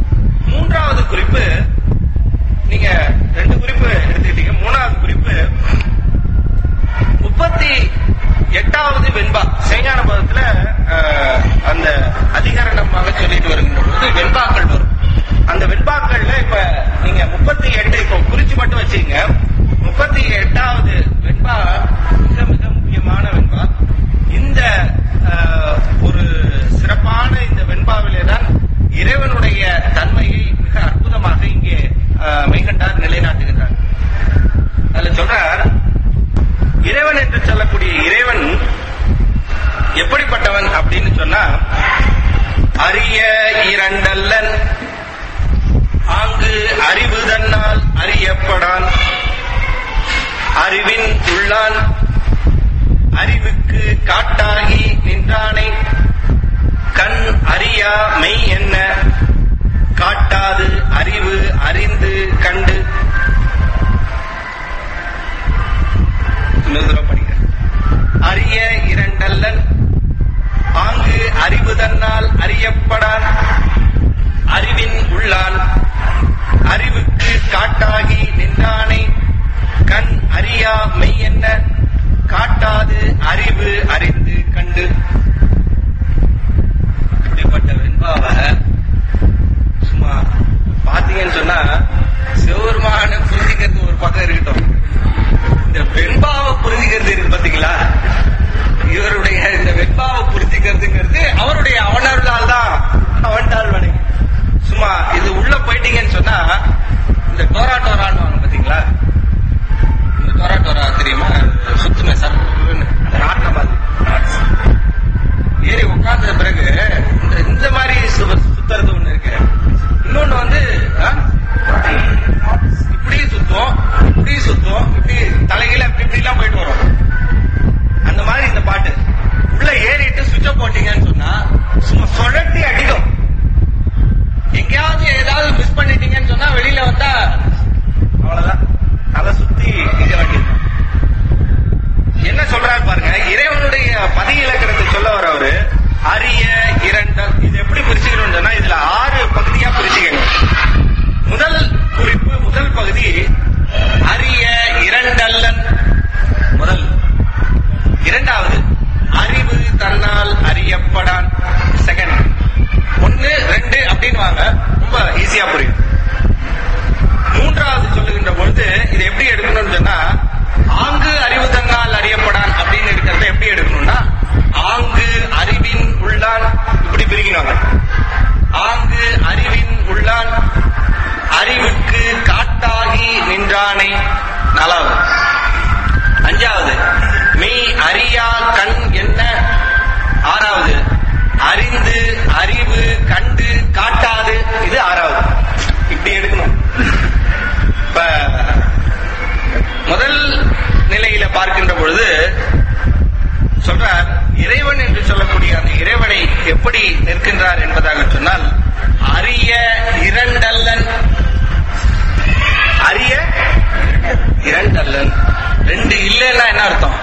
வெண்பா செய்ஞான பதத்துல அந்த அதிகரணமாக சொல்லிட்டு வருகின்ற பொழுது வெண்பாக்கள் வரும். அந்த வெண்பாக்கள்ல இப்ப நீங்க முப்பத்தி எட்டு இப்ப குறிச்சு மட்டும் வச்சுங்க. முப்பத்தி எட்டாவது வெண்பா மிக மிக முக்கியமான வெண்பா. இந்த ஒரு சிறப்பான இந்த வெண்பாவிலே தான் இறைவனுடைய தன்மையை மிக அற்புதமாக இங்கே மெய்கண்டார் நிலைநாட்டுகின்றார். அதுல சொல்றார், இறைவன் என்று சொல்லக்கூடிய இறைவன் எப்படிப்பட்டவன் அப்படின்னு சொன்னா, அரிய இரண்டல்லன் ஆங்கு அறிவு தன்னால் அறியப்படான், அறிவின் உள்ளான் அறிவுக்கு காட்டாகி நின்றானை, கண் அறியா மெய் என்ன காட்டாது அறிவு அறிந்து கண்டு. அரிய இரண்டல்லன் ஆங்கு அறிவு தன்னால் அறியப்படான், அறிவின் உள்ளான் அறிவுக்கு காட்டாகி நின்றானை, கண் அறியா மெய் என்ன காட்டாது அறிவு அறிந்து கண்டு. இப்படிப்பட்ட வெண்பாவை சும்மா பாத்தீங்கன்னு சொன்னா சிவபெருமான புரிஞ்சிக்கிறது ஒரு பக்கம் இருக்கட்டும், இந்த வெண்பாவை புரிஞ்சிக்கிறது இருக்கு பாத்தீங்களா, இவருடைய இந்த வெண்பாவை புரிஞ்சிக்கிறதுங்கிறது அவருடைய அவனர்களால் தான், அவன்டால் வணங்கி. சும்மா இது உள்ள போயிட்டீங்கன்னு சொன்னா இந்த டோரா டோரான்னு வாங்க பாத்தீங்களா, இந்த டோரா டோரா தெரியுமா, சுத்துமே சார் நாட்டின மாதிரி ஏறி உட்கார்ந்த பிறகு இந்த இந்த மாதிரி சுத்துறது ஒண்ணு இருக்கு. இன்னொன்னு வந்து இப்படி சுத்தும் இப்படி சுத்தும் இப்படி தலைகீழ இப்படி இப்படி எல்லாம் போயிட்டு வரும். அந்த மாதிரி இந்த பாட்டு உள்ள ஏறிட்டு சுவிட்ச போட்டீங்கன்னு சொன்னா சும்மா சுழட்டி அடிக்கும். எங்கேயாவது ஏதாவது மிஸ் பண்ணிட்டீங்கன்னு சொன்னா வெளியில வந்தா அவ்வளவுதான், தலை சுத்தி இங்க வேண்டியிருக்கும். என்ன சொல்றாரு பாருங்க, இறைவனுடைய பதி இலக்கணத்தை சொல்ல வரவரு அரிய இரண்டல். இது எப்படி பிரிச்சுக்கணும் சொன்னா இதுல ஆறு பகுதியா பிரிச்சுக்கணும். முதல் குறிப்பு, முதல் பகுதி அரிய இரண்டல்லன் முதல். இரண்டாவது அறிவு தன்னால் அறியப்படான் செகண்ட். ஒன்னு ரெண்டு அப்படின்னு வாங்க, ரொம்ப ஈஸியா புரியும். மூன்றாவது சொல்லுகின்ற பொழுது இது எப்படி எடுக்கணும்னு சொன்னா, ஆங்கு அறிவு தன்னால் அறியப்படான் அப்படின்னு இருக்கிறத எப்படி எடுக்கணும்னா, ஆங்கு அறிவின் உள்ளான் இப்படி பிரிக்கணும். ஆங்கு அறிவின் உள்ளான் அறிவுக்கு காட்டாகி நின்றானை நாலாவது. அஞ்சாவது மெய் அறியா கண் என்ன ஆறாவது. அறிந்து அறிவு கண்டு காட்டாது இது ஆறாவது. இப்படி எடுக்கணும். இப்ப முதல் நிலையில பார்க்கின்ற பொழுது சொல்றார், இறைவன் என்று சொல்லக்கூடிய அந்த இறைவனை எப்படி நிற்கின்றார் என்பதாக சொன்னால், அரிய இரண்டல்லன். அரிய இரண்டல்லன், ரெண்டு இல்லைன்னா என்ன அர்த்தம்?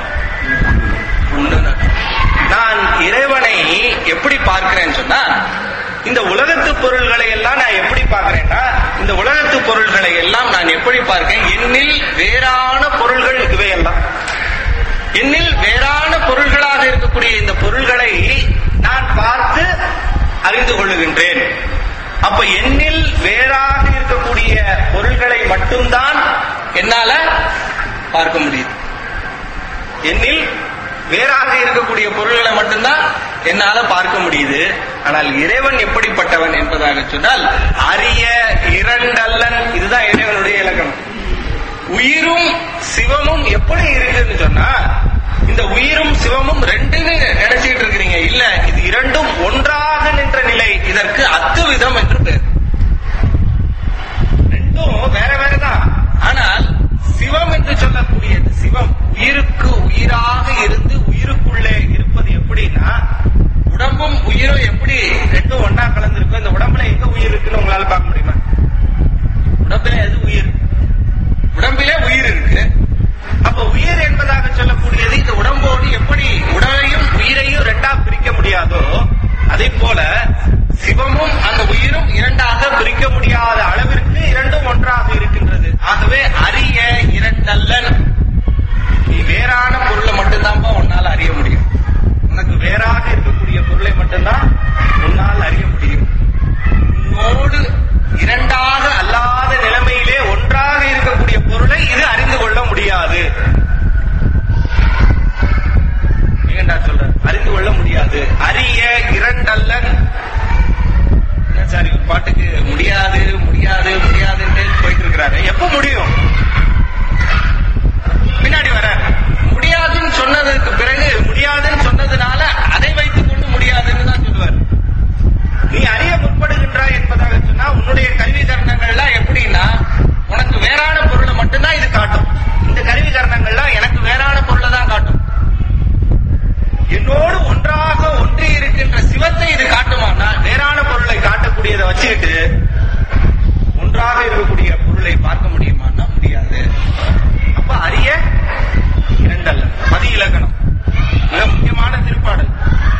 நான் இறைவனை எப்படி பார்க்கிறேன்னு சொன்னா, இந்த உலகத்து பொருள்களை எல்லாம் நான் எப்படி பார்க்கிறேன்னா, இந்த உலகத்து பொருள்களை எல்லாம் நான் எப்படி பார்க்கிறேன், என்னில் வேறான பொருள்கள் இவையெல்லாம். என்னில் வேறான பொருள்களாக இருக்கக்கூடிய இந்த பொருள்களை நான் பார்த்து அறிந்து கொள்ளுகின்றேன். அப்ப என்னில் வேறாக இருக்கக்கூடிய பொருள்களை மட்டும்தான் என்னால பார்க்க முடியுது. என்னில் வேறாக இருக்கக்கூடிய பொருள்களை மட்டும்தான் என்னால பார்க்க முடியுது. ஆனால் இறைவன் எப்படிப்பட்டவன் என்பதாக சொன்னால், அரிய இரண்டல்லன். இதுதான் இறைவனுடைய இலக்கணம். உயிரும் சிவமும் எப்படி இருக்குன்னு சொன்னா, இந்த உயிரும் சிவமும் ரெண்டுன்னு நினைச்சிட்டு இருக்கிறீங்க. இல்ல, இது இரண்டும் ஒன்றாக நின்ற நிலை. இதற்கு அத்துவிதம் என்று பேர். ரெண்டும் வேற வேறதான். ஆனால் சிவம் என்று சொல்லக்கூடிய சிவம் உயிருக்கு உயிராக இருந்து உயிருக்குள்ளே இருப்பது எப்படின்னா, உடம்பும் உயிரும் எப்படி ரெண்டும் ஒன்னா கலந்துருக்கும். இந்த உடம்புல எங்க உயிர் இருக்குன்னு உங்களால பார்க்க முடியுமா? உடம்புல எது உயிர்? உடம்பிலே உயிர் இருக்கு. அப்ப உயிர் என்பதாக சொல்லக்கூடியது இந்த உடம்போடு எப்படி உடலையும் உயிரையும் ரெண்டா பிரிக்க முடியாதோ, அதே போல சிவமும் அந்த உயிரும் இரண்டாக பிரிக்க முடியாத அளவிற்கு இரண்டும் ஒன்றாக இருக்கின்றது. ஆகவே அரிய இரண்டல்லன், நீ வேறான பொருளை மட்டும்தான்ப்பா உன்னால அறிய முடியும். வேறாக இருக்கக்கூடிய பொருளை மட்டும்தான் உன்னால் அறிய முடியும். உன்னோடு இரண்டாக அல்லாத நிலைமையிலே ஒன்றாக இருக்கக்கூடிய பொருளை இது அறிந்து கொள்ள முடியாது. சொல்ற அறிந்து கொள்ள முடியாது. அரிய இரண்டல்லன் சாரி ஒரு பாட்டுக்கு முடியாது முடியாது முடியாதுன்னு போயிட்டு இருக்கிறாரு. எப்ப முடியும்? பின்னாடி வர முடியாதுன்னு சொன்னதுக்கு பிறகு முடியாதுன்னு சொன்னதுனால அதை வைத்துக் கொண்டு முடியாதுன்னு தான் சொல்லுவார். நீ அறிய முற்படுகின்றாய் என்பதாக சொன்னா உன்னுடைய கருவி கரணங்கள்லாம் எப்படின்னா உனக்கு வேறான பொருளை மட்டும்தான் இது காட்டும். இந்த கருவி கரணங்கள்லாம் எனக்கு வேறான பொருளை தான் காட்டும். என்னோடு ஒன்றாக ஒன்றி இருக்கின்ற சிவத்தை இது காட்டுமானா வேறான பொருளை காட்டக்கூடியதை வச்சுக்கிட்டு ஒன்றாக இருக்கக்கூடிய பொருளை பார்க்க முடியுமானா முடியாது. அப்ப அரிய இரண்டல்ல மதி இலக்கணம் மிக முக்கியமான திருப்பாடல்.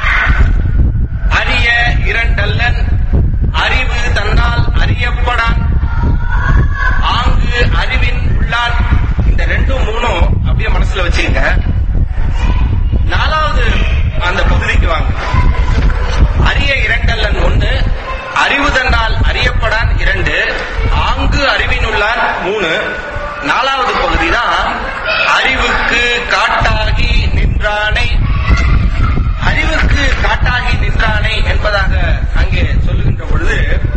அரிய இரண்டல்லன் அறிவு தன்னால் அறியப்படான் ஆங்கு அறிவின் உள்ளான். இந்த ரெண்டும் மூணும் அப்படியே மனசுல வச்சுக்கங்க. நாலாவது அந்த பகுதிக்கு வாங்க. அரிய இரண்டல்லன் ஒண்ணு, அறிவு தன்னால் அறியப்படான் இரண்டு, ஆங்கு அறிவினுள்ளான் மூணு. நாலாவது பகுதி தான் அறிவுக்கு காட்டாகி நின்றானை. அறிவுக்கு காட்டாகி நின்றானை என்பதாக அங்கே சொல்லுகின்ற பொழுது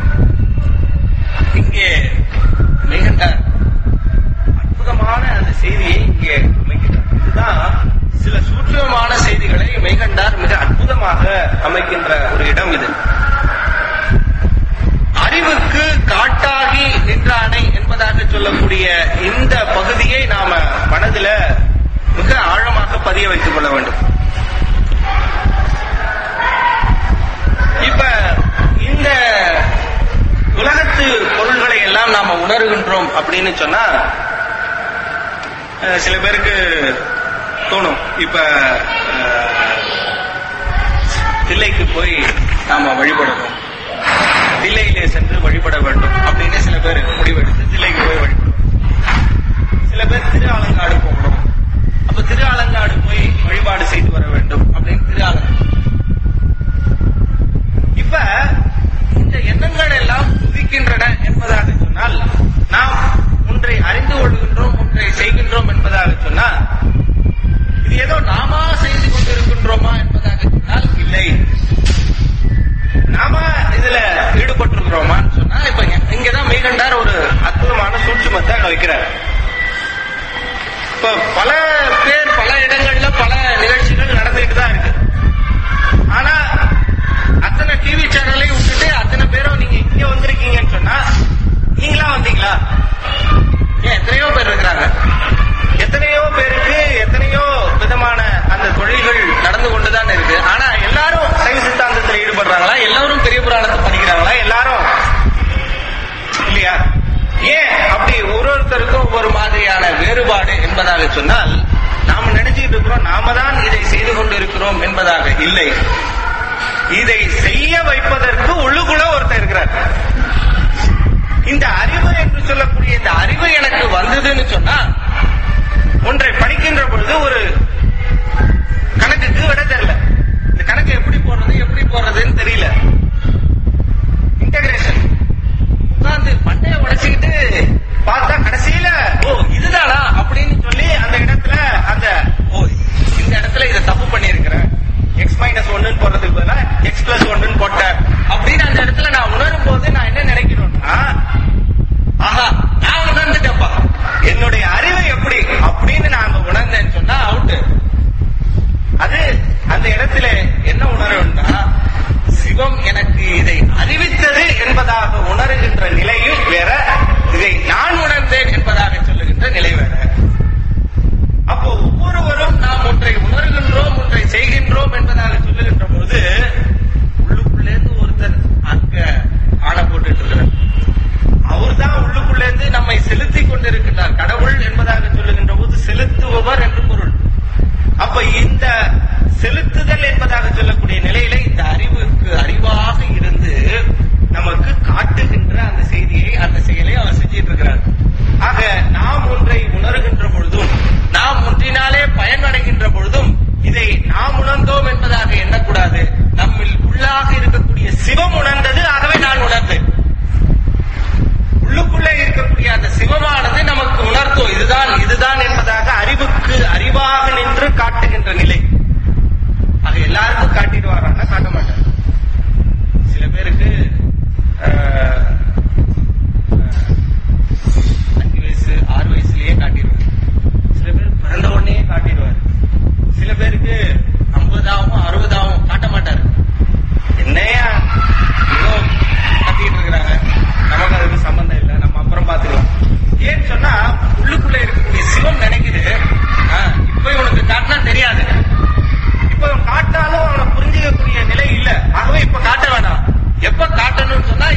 இங்கே மிக அற்புதமான அந்த செய்தியை இங்கே அமைக்கிறார். இதுதான் சில சூட்சமான செய்திகளை மெய்கண்டார் மிக அற்புதமாக அமைக்கின்ற ஒரு இடம் இது. அறிவுக்கு காட்டாகி நின்றானை என்பதாக சொல்லக்கூடிய இந்த பகுதியை நாம மனதில மிக ஆழமாக பதிய வைத்துக் கொள்ள வேண்டும். இப்ப இந்த உலகத்து பொருள்களை எல்லாம் நாம உணர்கின்றோம் அப்படின்னு சொன்னா சில பேருக்கு தோணும், இப்ப தில்லைக்கு போய் நாம வழிபடணும், தில்லையிலே சென்று வழிபட வேண்டும் அப்படின்னு சில பேர் முடிவெடுத்து தில்லைக்கு போய் வழிபடும். சில பேர் திரு ஆலங்காடு போகணும், அப்ப திரு ஆலங்காடு போய் வழிபாடு செய்து வர வேண்டும் அப்படின்னு திரு ஆலங்காடு. இப்ப இந்த எண்ணங்கள் எல்லாம் உதிக்கின்றன என்பதாக சொன்னால் நாம் ஒன்றை அறிந்து கொள்கின்றோம், ஒன்றை செய்கின்றோம் என்பதாக சொன்னால் இது ஏதோ நாம செய்து கொண்டிருக்கின்றோமா என்பதாக சொன்னால் இல்லை. நாம இதுல ஈடுபட்டிருக்கிறோமான்னு சொன்னா இப்ப இங்கதான் மெய்கண்டார் ஒரு அற்புதமான சூட்சுமத்தை அங்க வைக்கிறார். இப்ப பல பேர் பல இடங்கள்ல பல நிகழ்ச்சிகள் நடந்துட்டு தான் இருக்கு. ஆனா அத்தனை டிவி சேனலை விட்டுட்டு அத்தனை பேரும் நீங்க இங்க வந்திருக்கீங்கன்னு சொன்னா நீங்களா வந்தீங்களா? ஏன் எத்தனையோ பேர் இருக்கிறாங்க. எத்தனையோ பேருக்கு எத்தனையோ விதமான அந்த தொழில்கள் நடந்து கொண்டுதான் இருக்கு. ஆனா எல்லாரும் சைவ சித்தாந்தத்தில் ஈடுபடுறாங்களா? எல்லாரும் பெரிய புராணத்தை படிக்கிறாங்களா? எல்லாரும் இல்லையா? ஏன் அப்படி ஒரு ஒருத்தருக்கும் ஒவ்வொரு மாதிரியான வேறுபாடு என்பதாக சொன்னால் நாம நினைச்சுட்டு இருக்கிறோம் நாம தான் இதை செய்து கொண்டிருக்கிறோம் என்பதாக இல்லை. இதை செய்ய வைப்பதற்கு உள்ளுக்குள்ள ஒருத்தர் இருக்கிறார். இந்த அறிவு என்று சொல்லக்கூடிய இந்த அறிவு எனக்கு வந்ததுன்னு சொன்னா ஒன்றை படிக்கின்ற பொழுது ஒரு கணக்குக்கு விட தெரியல. இந்த கணக்கு எப்படி போடுறது எப்படி போடுறதுன்னு தெரியல. இன்டகிரேஷன் உட்கார்ந்து மண்டையை உடைச்சுக்கிட்டு பார்த்தா கடைசியில ஓ இதுதானா அப்படின்னு சொல்லி அந்த இடத்துல அந்த ஓ இந்த இடத்துல இதை தப்பு பண்ணி இருக்கிறேன், எக்ஸ் மைனஸ் ஒன்னு போடுறதுக்கு பதிலா எக்ஸ் பிளஸ் ஒன்னு போட்ட அப்படின்னு அந்த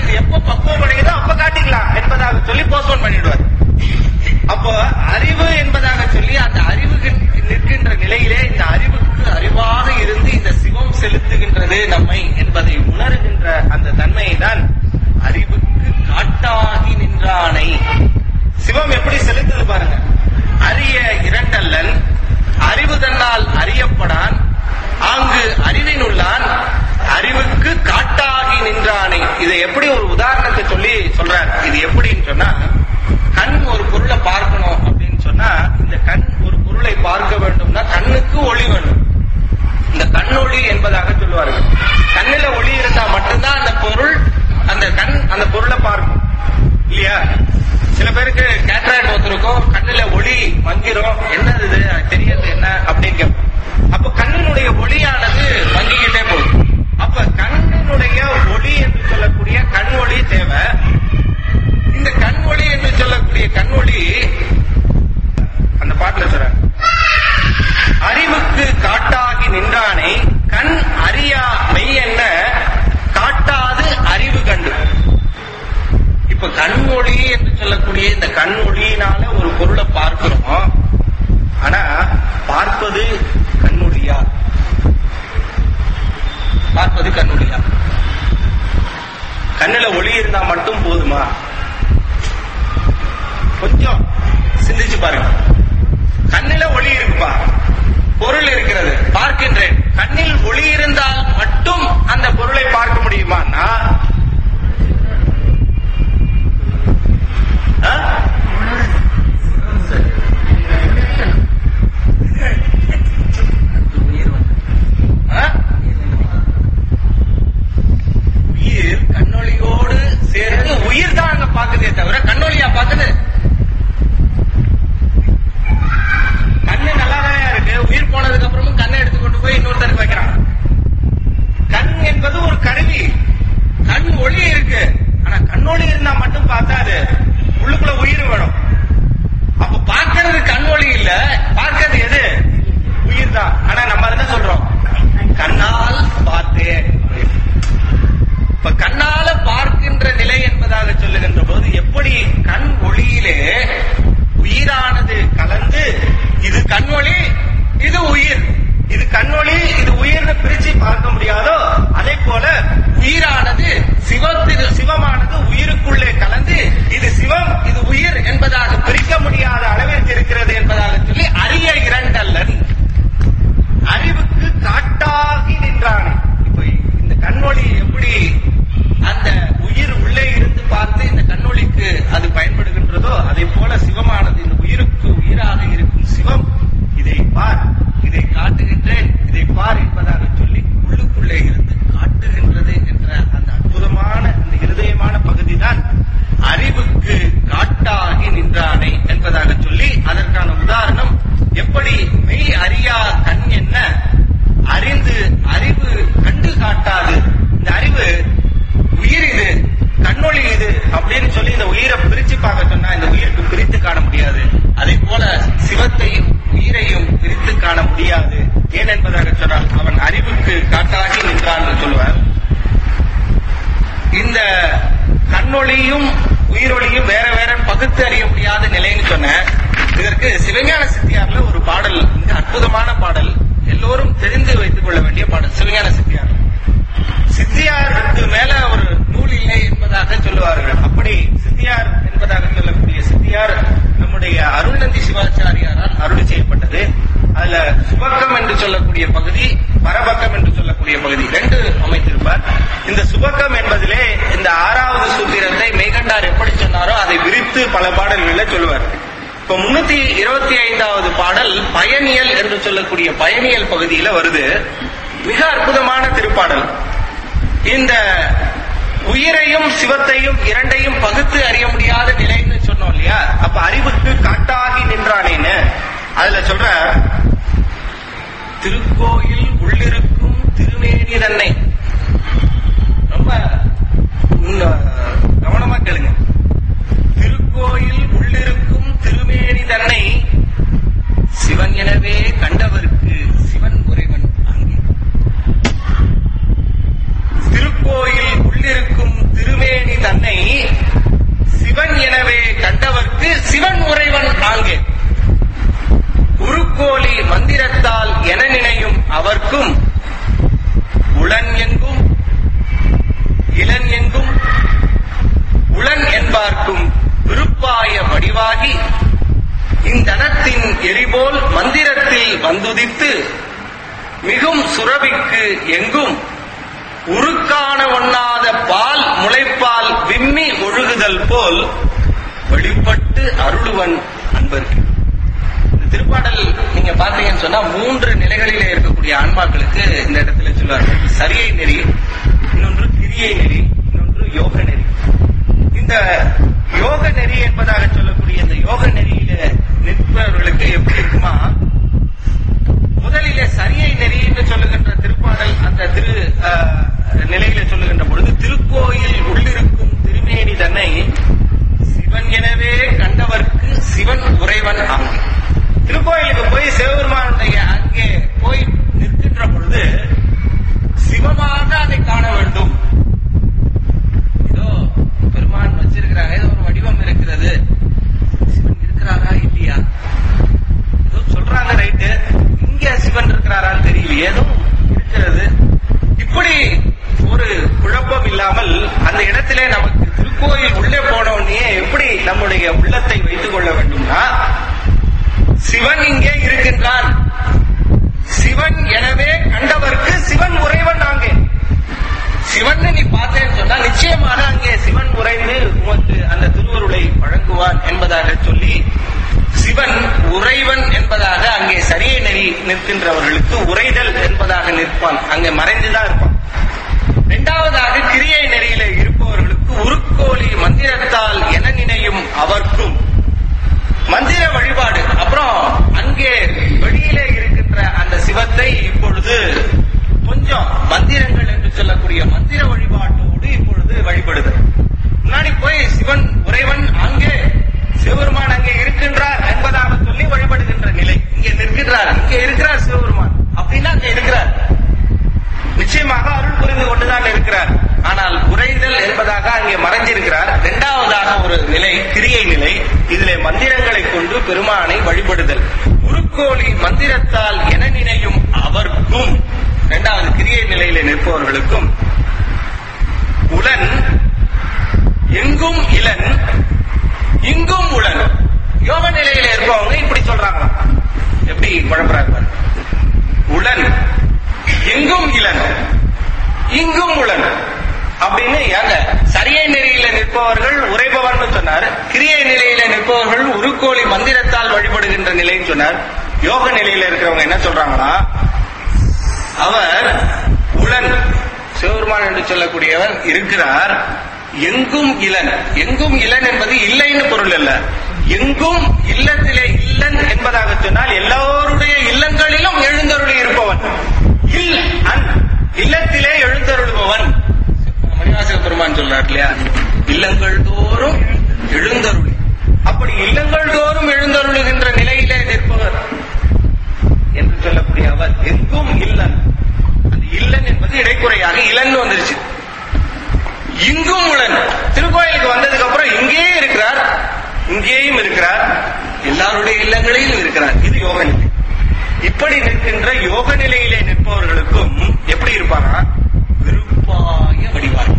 எனக்கு எப்ப பக்குவம் அடையுதோ அப்ப காட்டிக்கலாம் என்பதாக சொல்லி போஸ்ட்போன் பண்ணிடுவார். அப்போ அறிவு என்பதாக சொல்லி அந்த அறிவு நிற்கின்ற நிலையிலே இந்த அறிவுக்கு அறிவாக இருந்து இந்த சிவம் செலுத்துகின்றது நம்மை என்பதை உணர்கின்ற அந்த தன்மையை தான் அறிவுக்கு காட்டாகி நின்றானை. சிவம் எப்படி செலுத்துது பாருங்க. அறிய இரண்டல்லன் அறிவு தன்னால் அறியப்படான் ஆங்கு அறிவினுள்ளான் அறிவுக்கு காட்டாகி நின்றானை. இதை எப்படி ஒரு உதாரணத்தை சொல்லி சொல்றார். இது எப்படின்னு சொன்னா, கண் ஒரு பொருளை பார்க்கணும் அப்படின்னு சொன்னா, இந்த கண் ஒரு பொருளை பார்க்க வேண்டும்னா கண்ணுக்கு ஒளி வேண்டும். இந்த கண்ணொளி என்பதாக சொல்லுவார்கள். கண்ணில ஒளி இருந்தா மட்டும்தான் அந்த பொருள் அந்த கண் அந்த பொருளை பார்க்கும் இல்லையா? சில பேருக்கு கேட்ராக்ட் ஒருத்தருக்கும் கண்ணுல ஒளி மங்கிரும், என்னது இது தெரியாது என்ன அப்படின்னு கேட்போம். அப்ப கண்ணினுடைய ஒளியானது மங்கிக்கிட்டே போகும். அப்ப கண்ணினுடைய ஒளி என்று சொல்லக்கூடிய கண் ஒளி தேவை. இந்த கண் ஒளி என்று சொல்லக்கூடிய கண் ஒளி அந்த பாட்டுல சொல்ற அறிவுக்கு காட்டாகி நின்றானை கண் அறியா மெய் என்ன காட்டாது அறிவு கண்டு. இப்ப கண் ஒளி என்று சொல்லக்கூடிய இந்த கண் ஒளியினால ஒரு பொருளை பார்க்கிறோம். ஆனா பார்ப்பது கண்ணொளியா? பார்ப்பது கண்ணொளியா? கண்ணுல ஒளி இருந்தா மட்டும் போதுமா? கொஞ்சம் சிந்திச்சு பாருங்க. கண்ணில ஒளி இருக்குப்பா, பொருள் இருக்கிறது, பார்க்கின்றேன். கண்ணில் ஒளி இருந்தால் மட்டும் அந்த பொருளை பார்க்க முடியுமான்னா உயிர் கண்ணொளியோடு சேர்ந்து உயிர் தான் அங்க பாக்குதே தவிர கண்ணொளியா பாக்குது? கண்ணு நல்லாதான் இருக்கு, உயிர் போனதுக்கு அப்புறமும் கண்ணை எடுத்து கொண்டு போய் இன்னொருத்தருக்கு வைக்கிறான். கண் என்பது ஒரு கருவி. கண் ஒளி இருக்கு, ஆனா கண்ணொளி இருந்தா மட்டும் பார்த்தாது, உள்ளுக்குள்ள உயிர் வேணும். அப்ப பார்க்கறது கண் ஒளி இல்ல, பார்க்கறது எது? உயிர் தான். ஆனா நம்ம என்ன சொல்றோம்? கண்ணால் பார்த்தேன். இப்ப கண்ணால பார்க்கின்ற நிலை என்பதாக சொல்லுகின்ற போது எப்படி கண் ஒளியிலே உயிரானது கலந்து இது கண்ணொளி இது உயிர், இது கண்ணொளி இது உயிர்னு பிரிச்சு பார்க்க முடியாதோ, அதே போல உயிரானது சிவத்தின் சிவமானது உயிருக்குள்ளே கலந்து இது சிவம் இது உயிர் என்பதாக பிரிக்க முடியாத அளவிற்கு இருக்கிறது என்பதாக சொல்லி அறிய இரண்டல்லன் அறிவுக்கு காட்டாகி நின்றான். இப்ப இந்த கண்ணொளி எப்படி அந்த உயிர் உள்ளே இருந்து பார்த்து இந்த கண்ணொளிக்கு அது பயன்படுகின்றதோ, அதே போல சிவமானது இந்த உயிருக்கு உயிராக இருக்கும் சிவம் இதை பார், இதை காட்டுகின்றேன், இதை பார் என்பதாக சொல்லி உள்ளுக்குள்ளே இருந்து காட்டுகின்றது என்ற அந்த அற்புதமான அந்த இருதயமான பகுதி தான் அறிவுக்கு காட்டாகி நின்றானே என்பதாக சொல்லி அதற்கான உதாரணம் எப்படி மெய் அறியா கண் என்ன அறிந்து அறிவு கண்டு காட்டாது. இந்த அறிவு உயிர் இது கண்ணொளி இது அப்படின்னு சொல்லி இந்த உயிரை பிரிச்சு பார்க்க சொன்னா இந்த உயிருக்கு பிரித்து காண முடியாது. அதே போல சிவத்தையும் உயிரையும் பிரித்து காண முடியாது. ஏன் என்பதாக சொன்னால் அவன் அறிவுக்கு காட்டாகி நின்றான் என்று சொல்லுவார். இந்த கண்ணொளியும் உயிரொளியும் வேற வேற பகுத்து அறிய முடியாத நிலைன்னு சொன்ன இதற்கு சிவஞான சித்தியார்ல ஒரு பாடல், மிக அற்புதமான பாடல், எல்லோரும் தெரிந்து வைத்துக் கொள்ள வேண்டிய பாடல். சிவஞான சித்தியார் சித்தியாருக்கு மேல ஒரு நூல் இல்லை என்பதாக சொல்லுவார்கள். அப்படி சித்தியார் என்பதாக சொல்லக்கூடிய சித்தியார் நம்முடைய அருள்நந்தி சிவாச்சாரியாரால் அருள் செய்யப்பட்டது. அதுல சுபக்கம் என்று சொல்லக்கூடிய பகுதி, பரபக்கம் என்று சொல்லக்கூடிய பகுதி ரெண்டு அமைத்திருப்பார். இந்த சுபக்கம் என்பதிலே இந்த ஆறாவது சூத்திரத்தை மெய்கண்டார் எப்படி சொன்னாரோ அதை விரித்து பல பாடல்களில் சொல்லுவார். இப்ப முன்னூத்தி இருபத்தி ஐந்தாவது பாடல் பயனியல் என்று சொல்லக்கூடிய பயனியல் பகுதியில வருது. மிக அற்புதமான திருப்பாடல். இந்த உயிரையும் சிவத்தையும் இரண்டையும் பகுத்து அறிய முடியாத நிலைன்னு சொன்னோம் இல்லையா? அப்ப அறிவுக்கு காட்டாகி நின்றானேன்னு அதுல சொல்ற திருக்கோயில் உள்ளிருக்கும் திருமேனி தன்னை ரொம்ப கவனமா கேளுங்க. திருக்கோயில் உள்ளிருக்கும் திருமேனி தன்னை சிவன் எனவே கண்டவருக்கு சிவன் உறைவன் அங்கே. திருக்கோயில் உள்ளிருக்கும் திருமேனி அடியார்க்கும் விருப்பாய வடிவாகி இந்தனத்தின் எரிபோல் மந்திரத்தில் வந்துதித்து மிகும் சுரபிக்கு எங்கும் உருக்கான ஒண்ணாத பால் முளைப்பால் விம்மி ஒழுகுதல் போல் வெளிப்பட்டு அருளுவன் அன்பருக்கு. இந்த திருப்பாடல் நீங்க பார்த்தீங்கன்னு சொன்னா மூன்று நிலைகளிலே இருக்கக்கூடிய ஆன்மாக்களுக்கு இந்த இடத்துல சொல்வார்கள். சரியை நெறி, இன்னொன்று கிரியை நெறி, இன்னொன்று யோக நெறி. இந்த யோக நெறி என்பதாக சொல்லக்கூடிய இந்த யோக நெறியில நிற்பவர்களுக்கு எப்படி இருக்குமா, முதலிலே சரியை நெறி என்று சொல்லுகின்ற திருப்பாடல் அந்த திரு நிலையில சொல்லுகின்ற பொழுது திருக்கோயில் உள்ளிருக்கும் திருமேனி தன்னை சிவன் எனவே கண்டவர்க்கு சிவன் உறைவன் ஆகும். திருக்கோயிலுக்கு போய் சிவபெருமானுடைய அங்கே போய் நிற்கின்ற பொழுது சிவமாக அதை காண வேண்டும். ஏதோ பெருமான் வச்சிருக்கிறாங்க, ஏதோ ஒரு வடிவம் இருக்கிறது, சிவன் இருக்கிறாரா இல்லையா ஏதோ சொல்றாங்க, ரைட்டு, இங்க சிவன் இருக்கிறாரான்னு தெரியல, ஏதோ இருக்கிறது. இப்படி ஒரு குழப்பம் இல்லாமல் அந்த இடத்திலே நமக்கு திருக்கோயில் உள்ளே போனோடனே எப்படி நம்முடைய உள்ளத்தை வைத்துக் கொள்ள வேண்டும்னா, சிவன் இங்கே இருக்கின்றான், சிவன் எனவே கண்டவர்க்கு சிவன் உறைவன். அங்கே சிவன் நீ பார்த்தேன்னு சொன்னா நிச்சயமாக அங்கே சிவன் உறைந்து உமக்கு அந்த திருவருளை வழங்குவான் என்பதாக சொல்லி, சிவன் உறைவன் என்பதாக அங்கே சரியை நெறி நிற்கின்றவர்களுக்கு உறைதல் என்பதாக நிற்பான், அங்கே மறைந்துதான் இருப்பான். இரண்டாவதாக கிரியை நெறியில இருப்பவர்களுக்கு உருக்கோலி மந்திரத்தால் என நினையும் அவர்க்கும் மந்திர வழிபாடு. அப்புறம் அங்கே வெளியிலே இருக்கின்ற அந்த சிவத்தை இப்பொழுது கொஞ்சம் மந்திரங்கள் என்று சொல்லக்கூடிய மந்திர வழிபாட்டோடு இப்பொழுது வழிபடுதல். முன்னாடி போய் சிவன் உறைவன் அங்கே சிவபெருமான் அங்கே இருக்கின்றார் என்பதாக சொல்லி வழிபடுகின்ற நிலை. இங்கே நிற்கின்றார், இங்கே இருக்கிறார் சிவபெருமான் அப்படின்னா அங்கே இருக்கிறார், நிச்சயமாக அருள் புரிந்து கொண்டுதான் இருக்கிறார். ஆனால் உறைதல் என்பதாக அங்கே மறைஞ்சிருக்கிறார். இரண்டாவதாக ஒரு நிலை கிரியை நிலை, இதிலே மந்திரங்களை கொண்டு பெருமானை வழிபடுதல். உருக்கோலி மந்திரத்தால் என நினையும் அவர்க்கும், இரண்டாவது கிரியை நிலையில நிற்பவர்களுக்கும், உலன் எங்கும் இளன் இங்கும் உளன். யோக நிலையில இருப்பவங்க இப்படி சொல்றாங்க, எப்படி குழப்பறாங்க, உளன் எங்கும் இளன் இங்கும் உளன் அப்படின்னு. யாங்க சரியை நெறியில நிற்பவர்கள் உரைபவன் சொன்னார், கிரியை நிலையில நிற்பவர்கள் உருக்கோலி மந்திரத்தால் வழிபடுகின்ற நிலைன்னு சொன்னார். யோக நிலையில இருக்கிறவங்க என்ன சொல்றாங்கன்னா, அவர் உளன் சிவபெருமான் என்று சொல்லக்கூடியவர் இருக்கிறார், எங்கும் இளன். எங்கும் இளன் என்பது இல்லைன்னு பொருள் அல்ல, எங்கும் இல்லத்திலே இல்லன் என்பதாக சொன்னால் எல்லோருடைய இல்லங்களிலும் எழுந்தருளி இருப்பவன். இல் அன் இல்லத்திலே எழுந்தருளுபவன். மணிவாசக பெருமான் சொல்றார் இல்லையா, இல்லங்கள் தோறும் எழுந்தருளி. அப்படி இல்லங்கள் தோறும் எழுந்தருளுகின்ற நிலையிலே நிற்பவர் என்று சொல்லக்கூடிய அவர் எங்கும் இல்லன். அந்த இல்லன் என்பது இடைக்குறையாக இளன் வந்துருச்சு. இங்கும் உளன், திருக்கோயிலுக்கு வந்ததுக்கு அப்புறம் இங்கேயே இருக்கிறார், இங்கேயும் இருக்கிறார், எல்லாருடைய இல்லங்களிலும் இருக்கிறார். இது யோக நிலை. இப்படி நிற்கின்ற யோக நிலையிலே நிற்பவர்களுக்கும் எப்படி இருப்பாங்க, விருப்பாய வடிவாய்.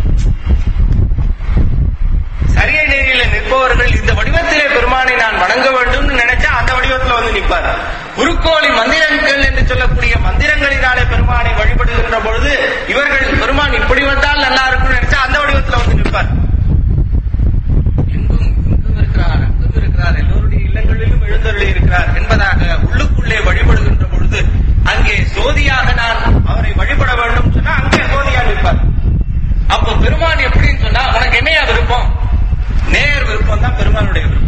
சரியை நெறியில நிற்பவர்கள் இந்த வடிவத்திலே பெருமானை நான் வணங்க வேண்டும் நினைச்சா அந்த வடிவத்தில் வந்து நிற்பார். உருக்கோலி மந்திரங்கள் என்று சொல்லக்கூடிய மந்திரங்களினாலே பெருமானை வழிபடுகின்ற பொழுது இவர்கள் பெருமான் இப்படி வந்தால் நல்லா இருக்கும் நினைச்சா அந்த வடிவத்தில் வந்து நிற்பார். எங்கும் இங்கும் இருக்கிறார், அங்கும் இருக்கிறார், எல்லோருடைய இல்லங்களிலும் எழுந்தருளி இருக்கிறார் என்பதாக உள்ளுக்குள்ளே வழிபடுகின்ற பொழுது அங்கே சோதியாக நான் அவரை வழிபட வேண்டும் சொன்னா அங்கே சோதியாக நிற்பார். அப்போ பெருமான் எப்படின்னு சொன்னா, உனக்கு என்னையா விருப்பம், நேர் விருப்பம் தான் பெருமானுடைய விருப்பம்.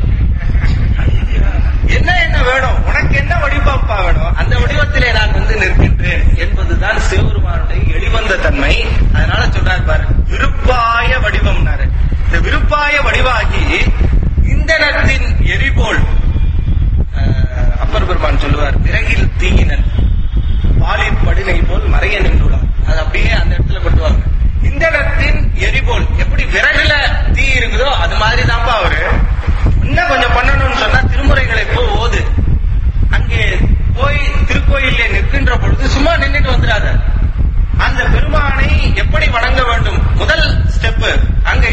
என்ன என்ன வேணும், உனக்கு என்ன வடிவப்பா வேணும், அந்த வடிவத்திலே நான் வந்து நிற்கின்றேன் என்பதுதான் சிவபெருமானுடைய எளிவந்த தன்மை. அதனால சொல்றாரு பாரு, விருப்பாய வடிவம்னாரு. இந்த விருப்பாய வடிவாகி இந்தனத்தின் எரிபோல், அப்பர் பெருமான் சொல்லுவார், விறகில் தீயினன் பாலிற் படினை போல் மறைய நின்றுள்ளார். அது அப்படியே அந்த இடத்துல கொண்டுவாங்க. இந்தனத்தின் எரிபோல், எப்படி விறகுல தீ இருக்குதோ அது மாதிரி தான்ப்பா அவரு. இன்னும் கொஞ்சம் பண்ணணும்னு சொன்னா திருமுறைகளை போ ஓது. அங்கே போய் திருக்கோயிலே நிற்கின்ற பொழுது சும்மா நின்றுட்டு வந்துடாத. அந்த பெருமானை எப்படி வணங்க வேண்டும், முதல் ஸ்டெப் அங்க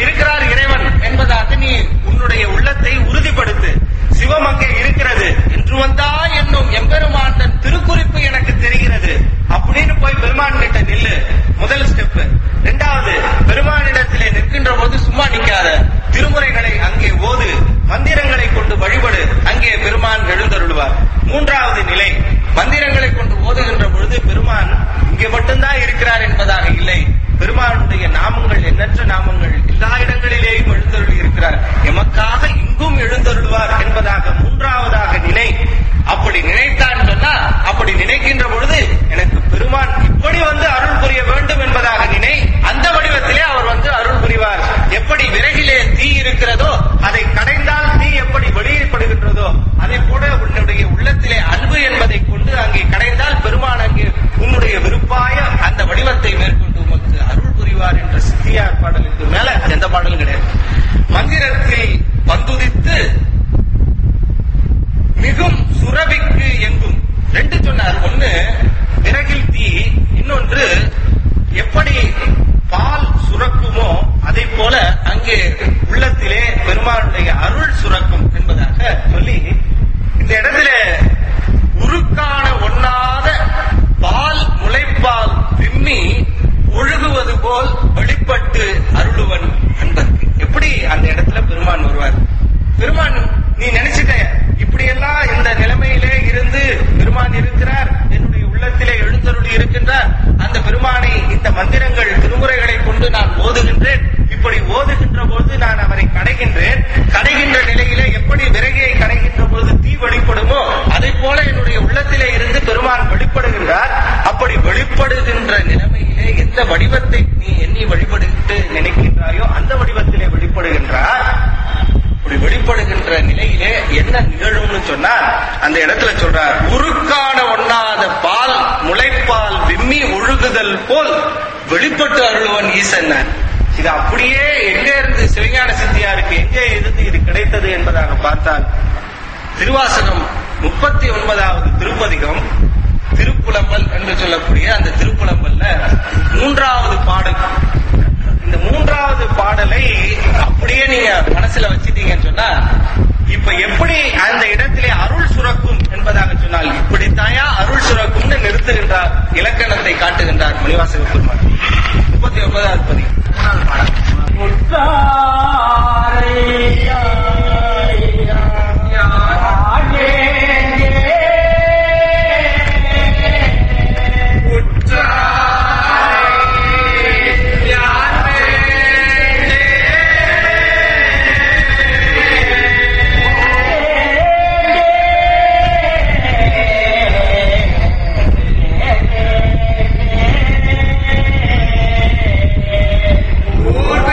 முதல் ஸ்டெப். இரண்டாவது, பெருமானிடத்திலே நிற்கின்ற போது சும்மா நிற்காத, திருமுறைகளை அங்கே ஓது, மந்திரங்களை கொண்டு வழிபடு, அங்கே பெருமான் எழுந்தருள்வார். மூன்றாவது நிலை, மந்திரங்களை கொண்டு ஓதுகின்ற பொழுது பெருமான் இங்கே மட்டும்தான் இருக்கிறார் என்பதாக இல்லை, பெருமானுடைய நாமங்கள் எண்ணற்ற நாமங்கள் எல்லா இடங்களிலேயும் எழுந்தருளி இருக்கிறார், எமக்காக இங்கும் எழுந்தருள்வார் என்பதாக மூன்றாவதாக நினை. அப்படி நினைத்தான் சொன்னா, அப்படி நினைக்கின்ற பொழுது எனக்கு பெருமான் இப்படி வந்து அருள் புரிய வேண்டும் என்பதாக நினை, அந்த வடிவத்திலே அவர் வந்து அருள் புரிவார். எப்படி விறகிலே தீ இருக்கிறதோ அதை கடைந்தால் தீ எப்படி வெளியேற்படுகின்றதோ அதை போல உன்னுடைய உள்ளத்திலே அன்பு என்பதை கொண்டு அங்கே கடைந்தால் பெருமான் அங்கே உன்னுடைய விருப்பாய அந்த வடிவத்தை மேற்கொண்டு உமக்கு அருள் புரிவார் என்ற சித்தியார் பாடலுக்கு மேல எந்த பாடலும் கிடையாது. மந்திரத்தில் வந்துதித்து மிகும் சுரபிக்கு எங்கும் ரெண்டு சொன்னார். ஒன்னு விறகில் தீ, இன்னொன்று எப்படி பால் சுரக்குமோ அதை போல அங்கே உள்ளத்திலே பெருமானுடைய அருள் சுரக்கும் என்பதாக சொல்லி இந்த இடத்துல உருக்கான ஒண்ணாத பால் முளைப்பால் விம்மி ஒழுகுவது போல் வெளிப்பட்டு அருளுவன் அன்பருக்கு. எப்படி அந்த இடத்துல பெருமான் வருவார்? பெருமான் நீ நினைச்சிட்ட இப்படியெல்லாம் இந்த நிலைமையிலே இருந்து பெருமான் இருக்கிறார், என்னுடைய உள்ளத்திலே எழுந்தருளி இருக்கின்றார், அந்த பெருமானை இந்த மந்திரங்கள் திருமுறைகளை கொண்டு நான் ஓதுகின்றேன், இப்படி ஓதுகின்ற போது நான் அவரை கடைகின்றேன், கடைகின்ற நிலையிலே எப்படி விறகியை கடைகின்ற போது தீ வெளிப்படுமோ அதை போல என்னுடைய உள்ளத்திலே இருந்து பெருமான் வெளிப்படுகின்றார். அப்படி வெளிப்படுகின்ற நிலைமையிலே எந்த வடிவத்தை நீ எண்ணி வழிபடுத்து நினைக்கின்றாயோ அந்த வடிவத்திலே வெளிப்படுகின்றார். அப்படி வெளிப்படுகின்ற நிலையிலே என்ன நிகழும்னு சொன்னா அந்த இடத்துல சொல்றார், உருக்கான ஒண்ணாத பால் முளைப்பால் விம்மி ஒழுகுதல் போல் வெளிப்பட்டு அருளுவன் ஈசன். இது அப்படியே எங்க இருந்து சிவஞான சித்தியாருக்கு எங்கே இருந்து இது கிடைத்தது என்பதாக பார்த்தால் திருவாசகம் முப்பத்தி ஒன்பதாவது திருப்பதிகம் திருப்புலம்பல் என்று சொல்லக்கூடிய அந்த திருப்புலம்பல்ல மூன்றாவது பாடல். இந்த மூன்றாவது பாடலை அப்படியே நீங்க மனசுல வச்சிட்டீங்கன்னு சொன்னா இப்ப எப்படி அந்த இடத்திலே அருள் சுரக்கும் என்பதாக சொன்னால் இப்படித்தாயா அருள் சுரக்கும்னு நிறுத்துகின்றார், இலக்கணத்தை காட்டுகின்றார் மணிவாசக பெருமாள். முப்பத்தி ஒன்பதாவது பதி மூணாவது பாடல். Good.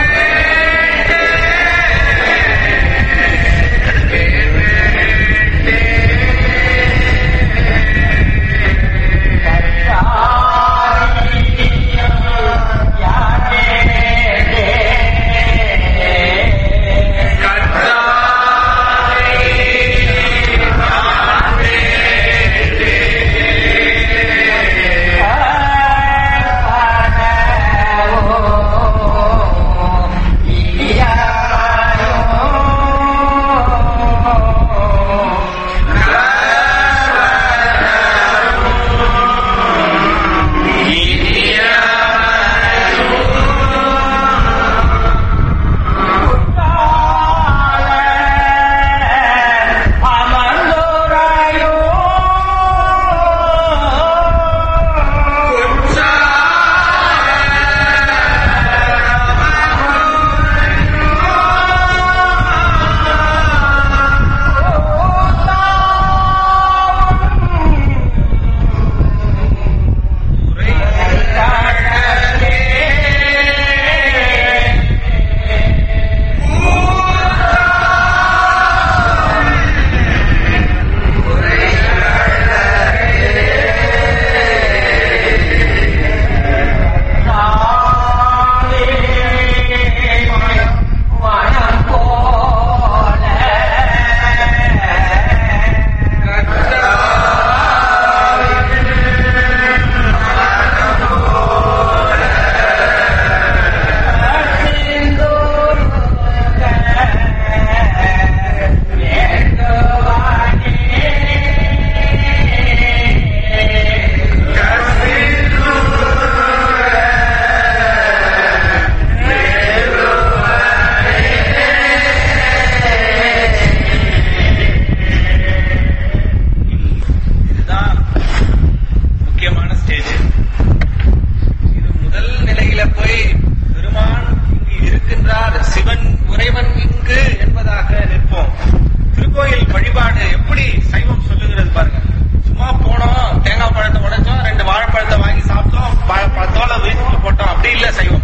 என்பதாக நிற்போம். திருக்கோயில் வழிபாடு எப்படி சைவம் சொல்லுகிறது பாருங்க. சும்மா போனோம், தேங்காய் பழத்தை உடைச்சோம், ரெண்டு வாழைப்பழத்தை வாங்கி சாப்பிட்டோம், தோலை வீட்டுல போட்டோம், அப்படி இல்ல சைவம்.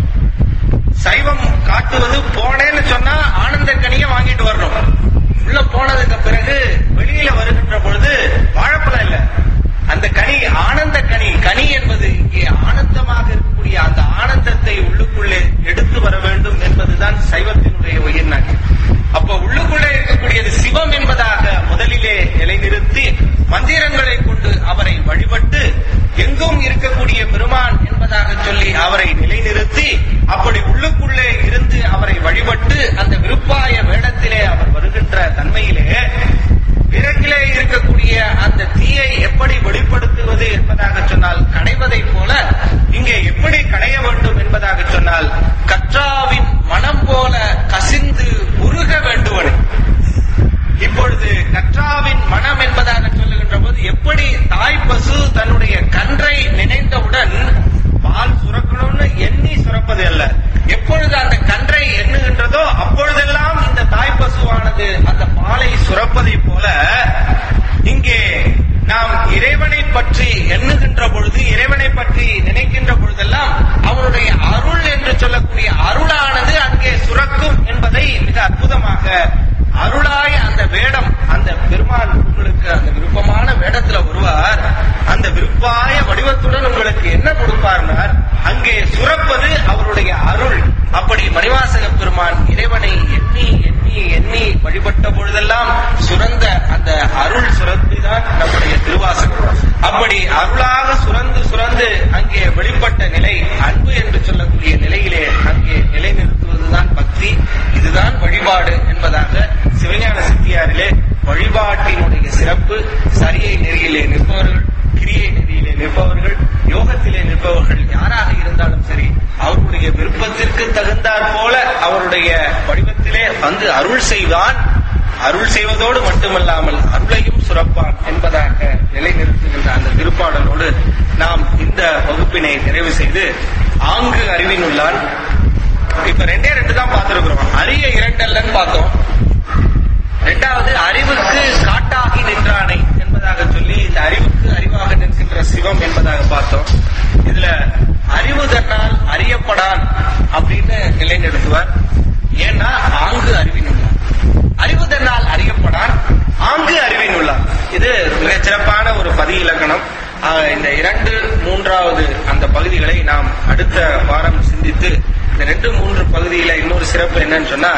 சைவம் காட்டுவது போனேன்னு சொன்னா ஆனந்த கனியை வாங்கிட்டு வரணும். உள்ள போனதுக்கு பிறகு வெளியில வருகின்ற பொழுது வாழைப்பழம் இல்ல, அந்த கனி ஆனந்த கனி. கனி என்பது இங்கே ஆனந்தமாக இருக்கக்கூடிய அந்த ஆனந்தத்தை உள்ளுக்குள்ளே எடுத்து வர வேண்டும் என்பதுதான் சைவத்தினுடைய உயிர்நாக்கு. அப்ப உள்ளுக்குள்ளே இருக்கக்கூடியது சிவம் என்பதாக முதலிலே நிலைநிறுத்தி மந்திரங்களை கொண்டு அவரை வழிபட்டு எங்கும் இருக்கக்கூடிய பெருமான் என்பதாக சொல்லி அவரை நிலைநிறுத்தி அப்படி உள்ளுக்குள்ளே இருந்து அவரை வழிபட்டு அந்த விருப்பாய வேடத்திலே அவர் வருகின்ற தன்மையிலே பிறகிலே இருக்கக்கூடிய அந்த தீயை எப்படி வெளிப்படுத்துவது என்பதாக சொன்னால் கடைவதைப் போல இங்கே எப்படி கடைய வேண்டும் என்பதாக சொன்னால் கற்றாவின் மனம் போல கசிந்து உருக வேண்டுவனே. இப்பொழுது கற்றாவின் மனம் என்பதாக சொல்லுகின்ற போது எப்படி தாய் பசு தன்னுடைய கன்றை நினைந்தவுடன் பால் சுரக்கணும்னு எண்ணி சுரப்பது அல்ல, எப்பொழுது அந்த கன்றை எண்ணுகின்றதோ அப்பொழுதெல்லாம் இந்த தாய் பசுவானது அந்த பாலை சுரப்பதை போல இங்கே நாம் இறைவனை பற்றி எண்ணுகின்ற பொழுது, இறைவனை பற்றி நினைக்கின்ற பொழுதெல்லாம் அவனுடைய அருள் என்று சொல்லக்கூடிய அருளானது அங்கே சுரக்கும் என்பதை மிக அற்புதமாக அருளாய் அந்த வேடம், அந்த பெருமான் உங்களுக்கு அந்த விருப்பமான வேடத்துல வருவார். அந்த விருப்பாய வடிவத்துடன் உங்களுக்கு என்ன கொடுப்பார்னார், அங்கே சுரப்பது அவருடைய அருள். அப்படி மணிவாசக பெருமான் இறைவனை எண்ணி எண்ணி எண்ணி வழிபட்ட பொழுதெல்லாம் சுரந்த அந்த அருள் சுரந்துதான் நம்முடைய திருவாசகம். அப்படி அருளாக சுரந்து சுரந்து அங்கே வெளிப்பட்ட நிலை அன்பு என்று சொல்லக்கூடிய நிலையிலே அங்கே நிலைநிறுத்துவதுதான் பக்தி. இதுதான் வழிபாடு என்பதாக சிவஞான சித்தியாரிலே வழிபாட்டினுடைய சிறப்பு. சரியை நெறியிலே நிற்பவர்கள், கிரியை நெறியிலே நிற்பவர்கள், யோகத்திலே நிற்பவர்கள் யாராக இருந்தாலும் சரி அவருடைய விருப்பத்திற்கு தகுந்தாற் போல அவருடைய வடிவத்திலே வந்து அருள் செய்வான். அருள் செய்வதோடு மட்டுமல்லாமல் அருளையும் சுரப்பான் என்பதாக நிலைநிறுத்துகின்ற அந்த திருப்பாடலோடு நாம் இந்த வகுப்பினை நிறைவு செய்து ஆங்கு அறிவினுள்ளான். இப்ப ரெண்டே ரெண்டு தான் பார்த்திருக்கிறோம். அரிய இரண்டல்லன்னு பார்த்தோம். இரண்டாவது அறிவுக்கு காட்டாகி நின்றானை என்பதாக சொல்லி இந்த அறிவுக்கு அறிவாக நிற்கின்ற சிவம் என்பதாக பார்த்தோம். இதுல அறிவு தன்னால் அறியப்படான் அப்படின்னு நிலைநிறுத்துவார். ஏன்னா ஆங்கு அறிவினுள்ளார், அறிவு தன்னால் அறியப்படான், ஆங்கு அறிவினுள்ளார். இது மிகச் சிறப்பான ஒரு பதி இலக்கணம். இந்த இரண்டு மூன்றாவது அந்த பகுதிகளை நாம் அடுத்த வாரம் சிந்தித்து இந்த ரெண்டு மூன்று பகுதியில இன்னொரு சிறப்பு என்னன்னு சொன்னா,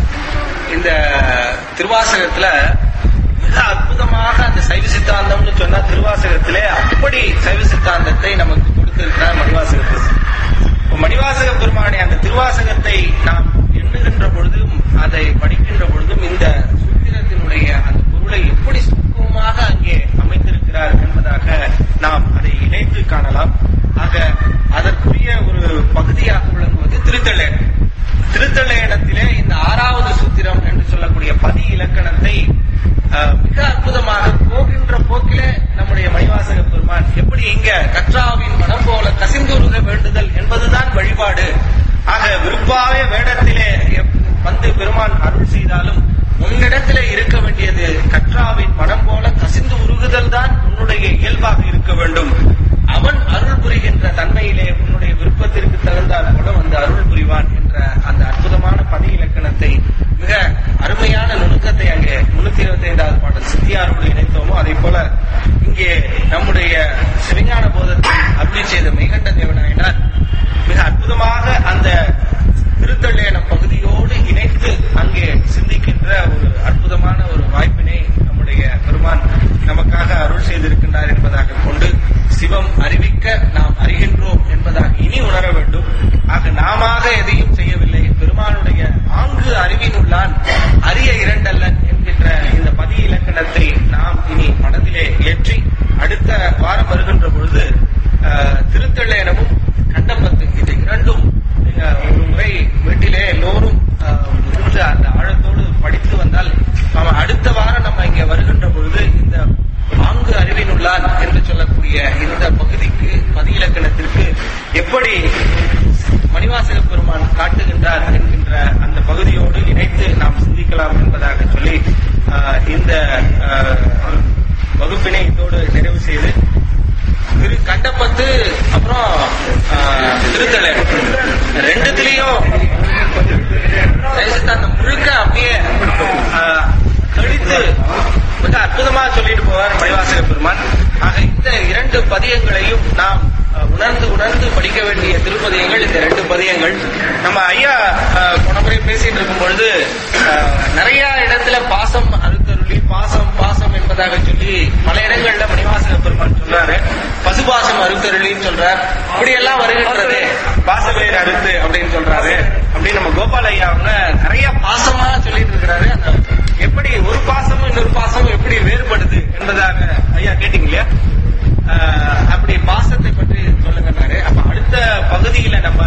இந்த திருவாசகத்துல மிக அற்புதமாக அந்த சைவ சித்தாந்தம்னு சொன்னா திருவாசகத்திலே அப்படி சைவ சித்தாந்தத்தை நமக்கு கொடுத்திருக்கிறார் மணிவாசகத்தில். மணிவாசக பெருமானே அந்த திருவாசகத்தை நாம் எண்ணுகின்ற பொழுதும் அதை படிக்கின்ற பொழுதும் இந்த சூத்திரத்தினுடைய அந்த பொருளை எப்படி சுத்தமாக அங்கே அமைந்திருக்கிறார் என்பதாக நாம் அதை இணைத்து காணலாம். ஆக அதற்குரிய ஒரு பகுதியாக விளங்குவது திருத்தள்ளேன். திருத்தள்ளையிடத்திலே இந்த ஆறாவது சூத்திரம் என்று சொல்லக்கூடிய பதி இலக்கணத்தை மிக அற்புதமாக போகின்ற போக்கிலே நம்முடைய மணிவாசக பெருமான் எப்படி இங்க கற்றாவின் மனம் போல கசிந்துருக வேண்டுதல் என்பதுதான் வழிபாடு. ஆக விருப்பாய வேடத்திலே வந்து பெருமான் அருள் செய்தாலும் உன்னிடத்திலே இருக்க வேண்டியது கற்றாவின் மனம் போல கசிந்து உருகுதல் தான் உன்னுடைய இயல்பாக இருக்க வேண்டும். அவன் அருள் புரிகின்ற தன்மையிலே உன்னுடைய விருப்பத்திற்கு தகுந்தால் போல வந்து அருள் புரிவான் என்ற அந்த அற்புதமான பதி இலக்கணத்தை மிக அருமையான நுணுக்கத்தை அங்கே முன்னூத்தி இருபத்தி ஐந்தாவது பாடல் சித்தியாரோடு இணைத்தோமோ அதே போல இங்கே நம்முடைய சிவஞான போதத்தை அருளி செய்த மெய்கண்ட தேவநாயனார் மிக அற்புதமாக அந்த திருத்தள்ளேனம் பகுதியோடு இணைத்து அங்கே சிந்திக்கின்ற ஒரு அற்புதமான ஒரு வாய்ப்பினை நம்முடைய பெருமான் நமக்காக அருள் செய்திருக்கின்றார் என்பதாக கொண்டு சிவம் அறிவிக்க நாம் அறிகின்றோம் என்பதாக இனி உணர வேண்டும். ஆக நாம எதையும் செய்யவில்லை, பெருமானுடைய ஆங்கு அறிவினுள்ளான் அரிய இரண்டல்லன் என்கின்ற இந்த பதி இலக்கணத்தை நாம் இனி மனதிலே ஏற்றி அடுத்த வாரம் வருகின்ற பொழுது திருத்தள்ளேனமும் கண்டபத்து இது இரண்டும் ஒரு முறை வீட்டிலே எல்லோரும் அந்த ஆழத்தோடு படித்து வந்தால் நாம அடுத்த வாரம் நம்ம இங்கே வருகின்ற பொழுது இந்த ஆங்கு அறிவினுள்ளான் என்று சொல்லக்கூடிய இந்த பகுதிக்கு பதி இலக்கணத்திற்கு எப்படி மணிவாசக பெருமான் காட்டுகின்றார் என்கின்ற அந்த பகுதியோடு இணைத்து நாம் சிந்திக்கலாம் என்பதாக அருளுபவர் மணிவாசக பெருமான். ஆக இந்த இரண்டு பதியங்களையும் நாம் உணர்ந்து உணர்ந்து படிக்க வேண்டிய திருப்பதியங்கள் இந்த ரெண்டு பதியங்கள். நம்ம ஐயா போன முறை பேசிட்டு இருக்கும் பொழுது நிறைய இடத்துல பாசம் அறுத்தருளி பாசம் பாசம் என்பதாக சொல்லி பல இடங்கள்ல மணிவாசக பெருமான் சொல்றாரு. பசுபாசம் அறுத்தருளின்னு சொல்றார். இப்படி எல்லாம் வருகின்றது பாசவேர் அறுத்து அப்படின்னு சொல்றாரு. அப்படின்னு நம்ம கோபால் ஐயா அவங்க நிறைய பாசமா சொல்லிட்டு இருக்கிறாரு. அந்த எப்படி ஒரு பாசமும் இன்னொரு பாசமும் எப்படி வேறுபடுது என்பதாக ஐயா கேட்டீங்க இல்லையா? அப்படி பாசத்தை பற்றி சொல்லுங்கன்னாரு. அப்ப அடுத்த பகுதியில நம்ம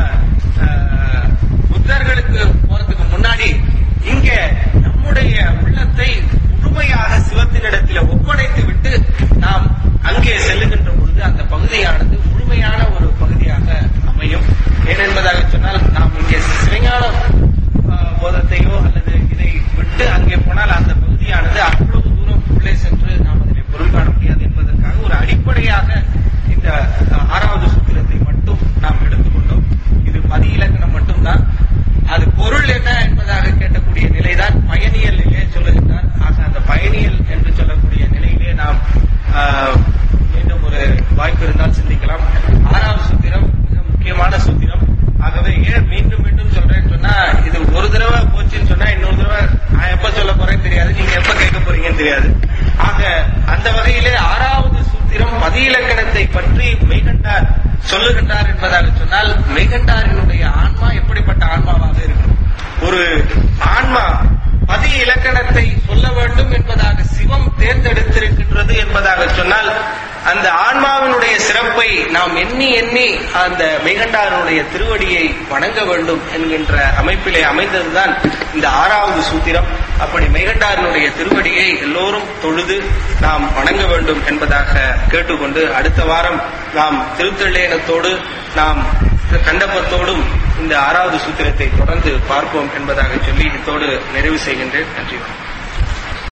புத்தர்களுக்கு போறதுக்கு முன்னாடி இங்க நம்முடைய உள்ளத்தை முழுமையாக சிவத்தினிடத்தில் ஒப்படைத்து விட்டு நாம் அங்கே செல்லுகின்ற பொழுது அந்த பகுதியானது முழுமையான ஒரு பகுதியாக அமையும். ஏனென்பதாக சொன்னால் நாம் இங்கே சிவஞான போதத்தையோ அல்லது இதை விட்டு அங்கே போனால் அந்த பகுதியானது அவ்வளவு தூரம் உள்ளே சென்று நாம் அதனை பொருள் காண முடியாது என்பதற்காக ஒரு அடிப்படையாக இந்த ஆறாவது சூத்திரத்தை மட்டும் நாம் எடுத்துக்கொண்டோம். இது பதி இலக்கணம் மட்டும்தான். அது பொருள் என்ன என்பதாக கேட்கக்கூடிய நிலைதான் பயனியல் நிலையை சொல்லுகின்றார். ஆக அந்த பயனியல் என்று சொல்லக்கூடிய நிலையிலே நாம் மீண்டும் ஒரு வாய்ப்பு இருந்தால் சிந்திக்கலாம். ஆறாவது சூத்திரம் மிக முக்கியமான சூத்திரம். ஆகவே ஏன் மீண்டும் மீண்டும் சொல்றேன்னு சொன்னா, இது ஒரு தடவை போச்சுன்னு சொன்னா இன்னொரு தடவை நான் எப்ப சொல்ல போறேன்னு தெரியாது, நீங்க எப்ப கேட்க போறீங்கன்னு தெரியாது. ஆக அந்த வகையிலே ஆறாவது சூத்திரம் பதி இலக்கணத்தை பற்றி மெய்கண்டார் சொல்லுகின்றார் என்பதாக சொன்னால், மெய்கண்டாரினுடைய ஆன்மா எப்படிப்பட்ட ஆன்மாவாக இருக்கும்? ஒரு ஆன்மா பதி இலக்கணத்தை சொல்ல வேண்டும் என்பதாக சிவம் தேர்ந்தெடுத்திருக்கின்றது என்பதாக சொன்னால், அந்த ஆன்மாவினுடைய சிறப்பை நாம் எண்ணி எண்ணி அந்த மெய்கண்டாரனுடைய திருவடியை வணங்க வேண்டும் என்கின்ற அமைப்பிலே அமைந்ததுதான் இந்த ஆறாவது சூத்திரம். அப்படி மெய்கண்டாரனுடைய திருவடியை எல்லோரும் தொழுது நாம் வணங்க வேண்டும் என்பதாக கேட்டுக்கொண்டு, அடுத்த வாரம் நாம் திருத்தள்ளேனத்தோடு நாம் கண்டபத்தோடும் இந்த ஆறாவது சூத்திரத்தை தொடர்ந்து பார்ப்போம் என்பதாக சொல்லி இதோடு நிறைவு செய்கின்றேன். நன்றி.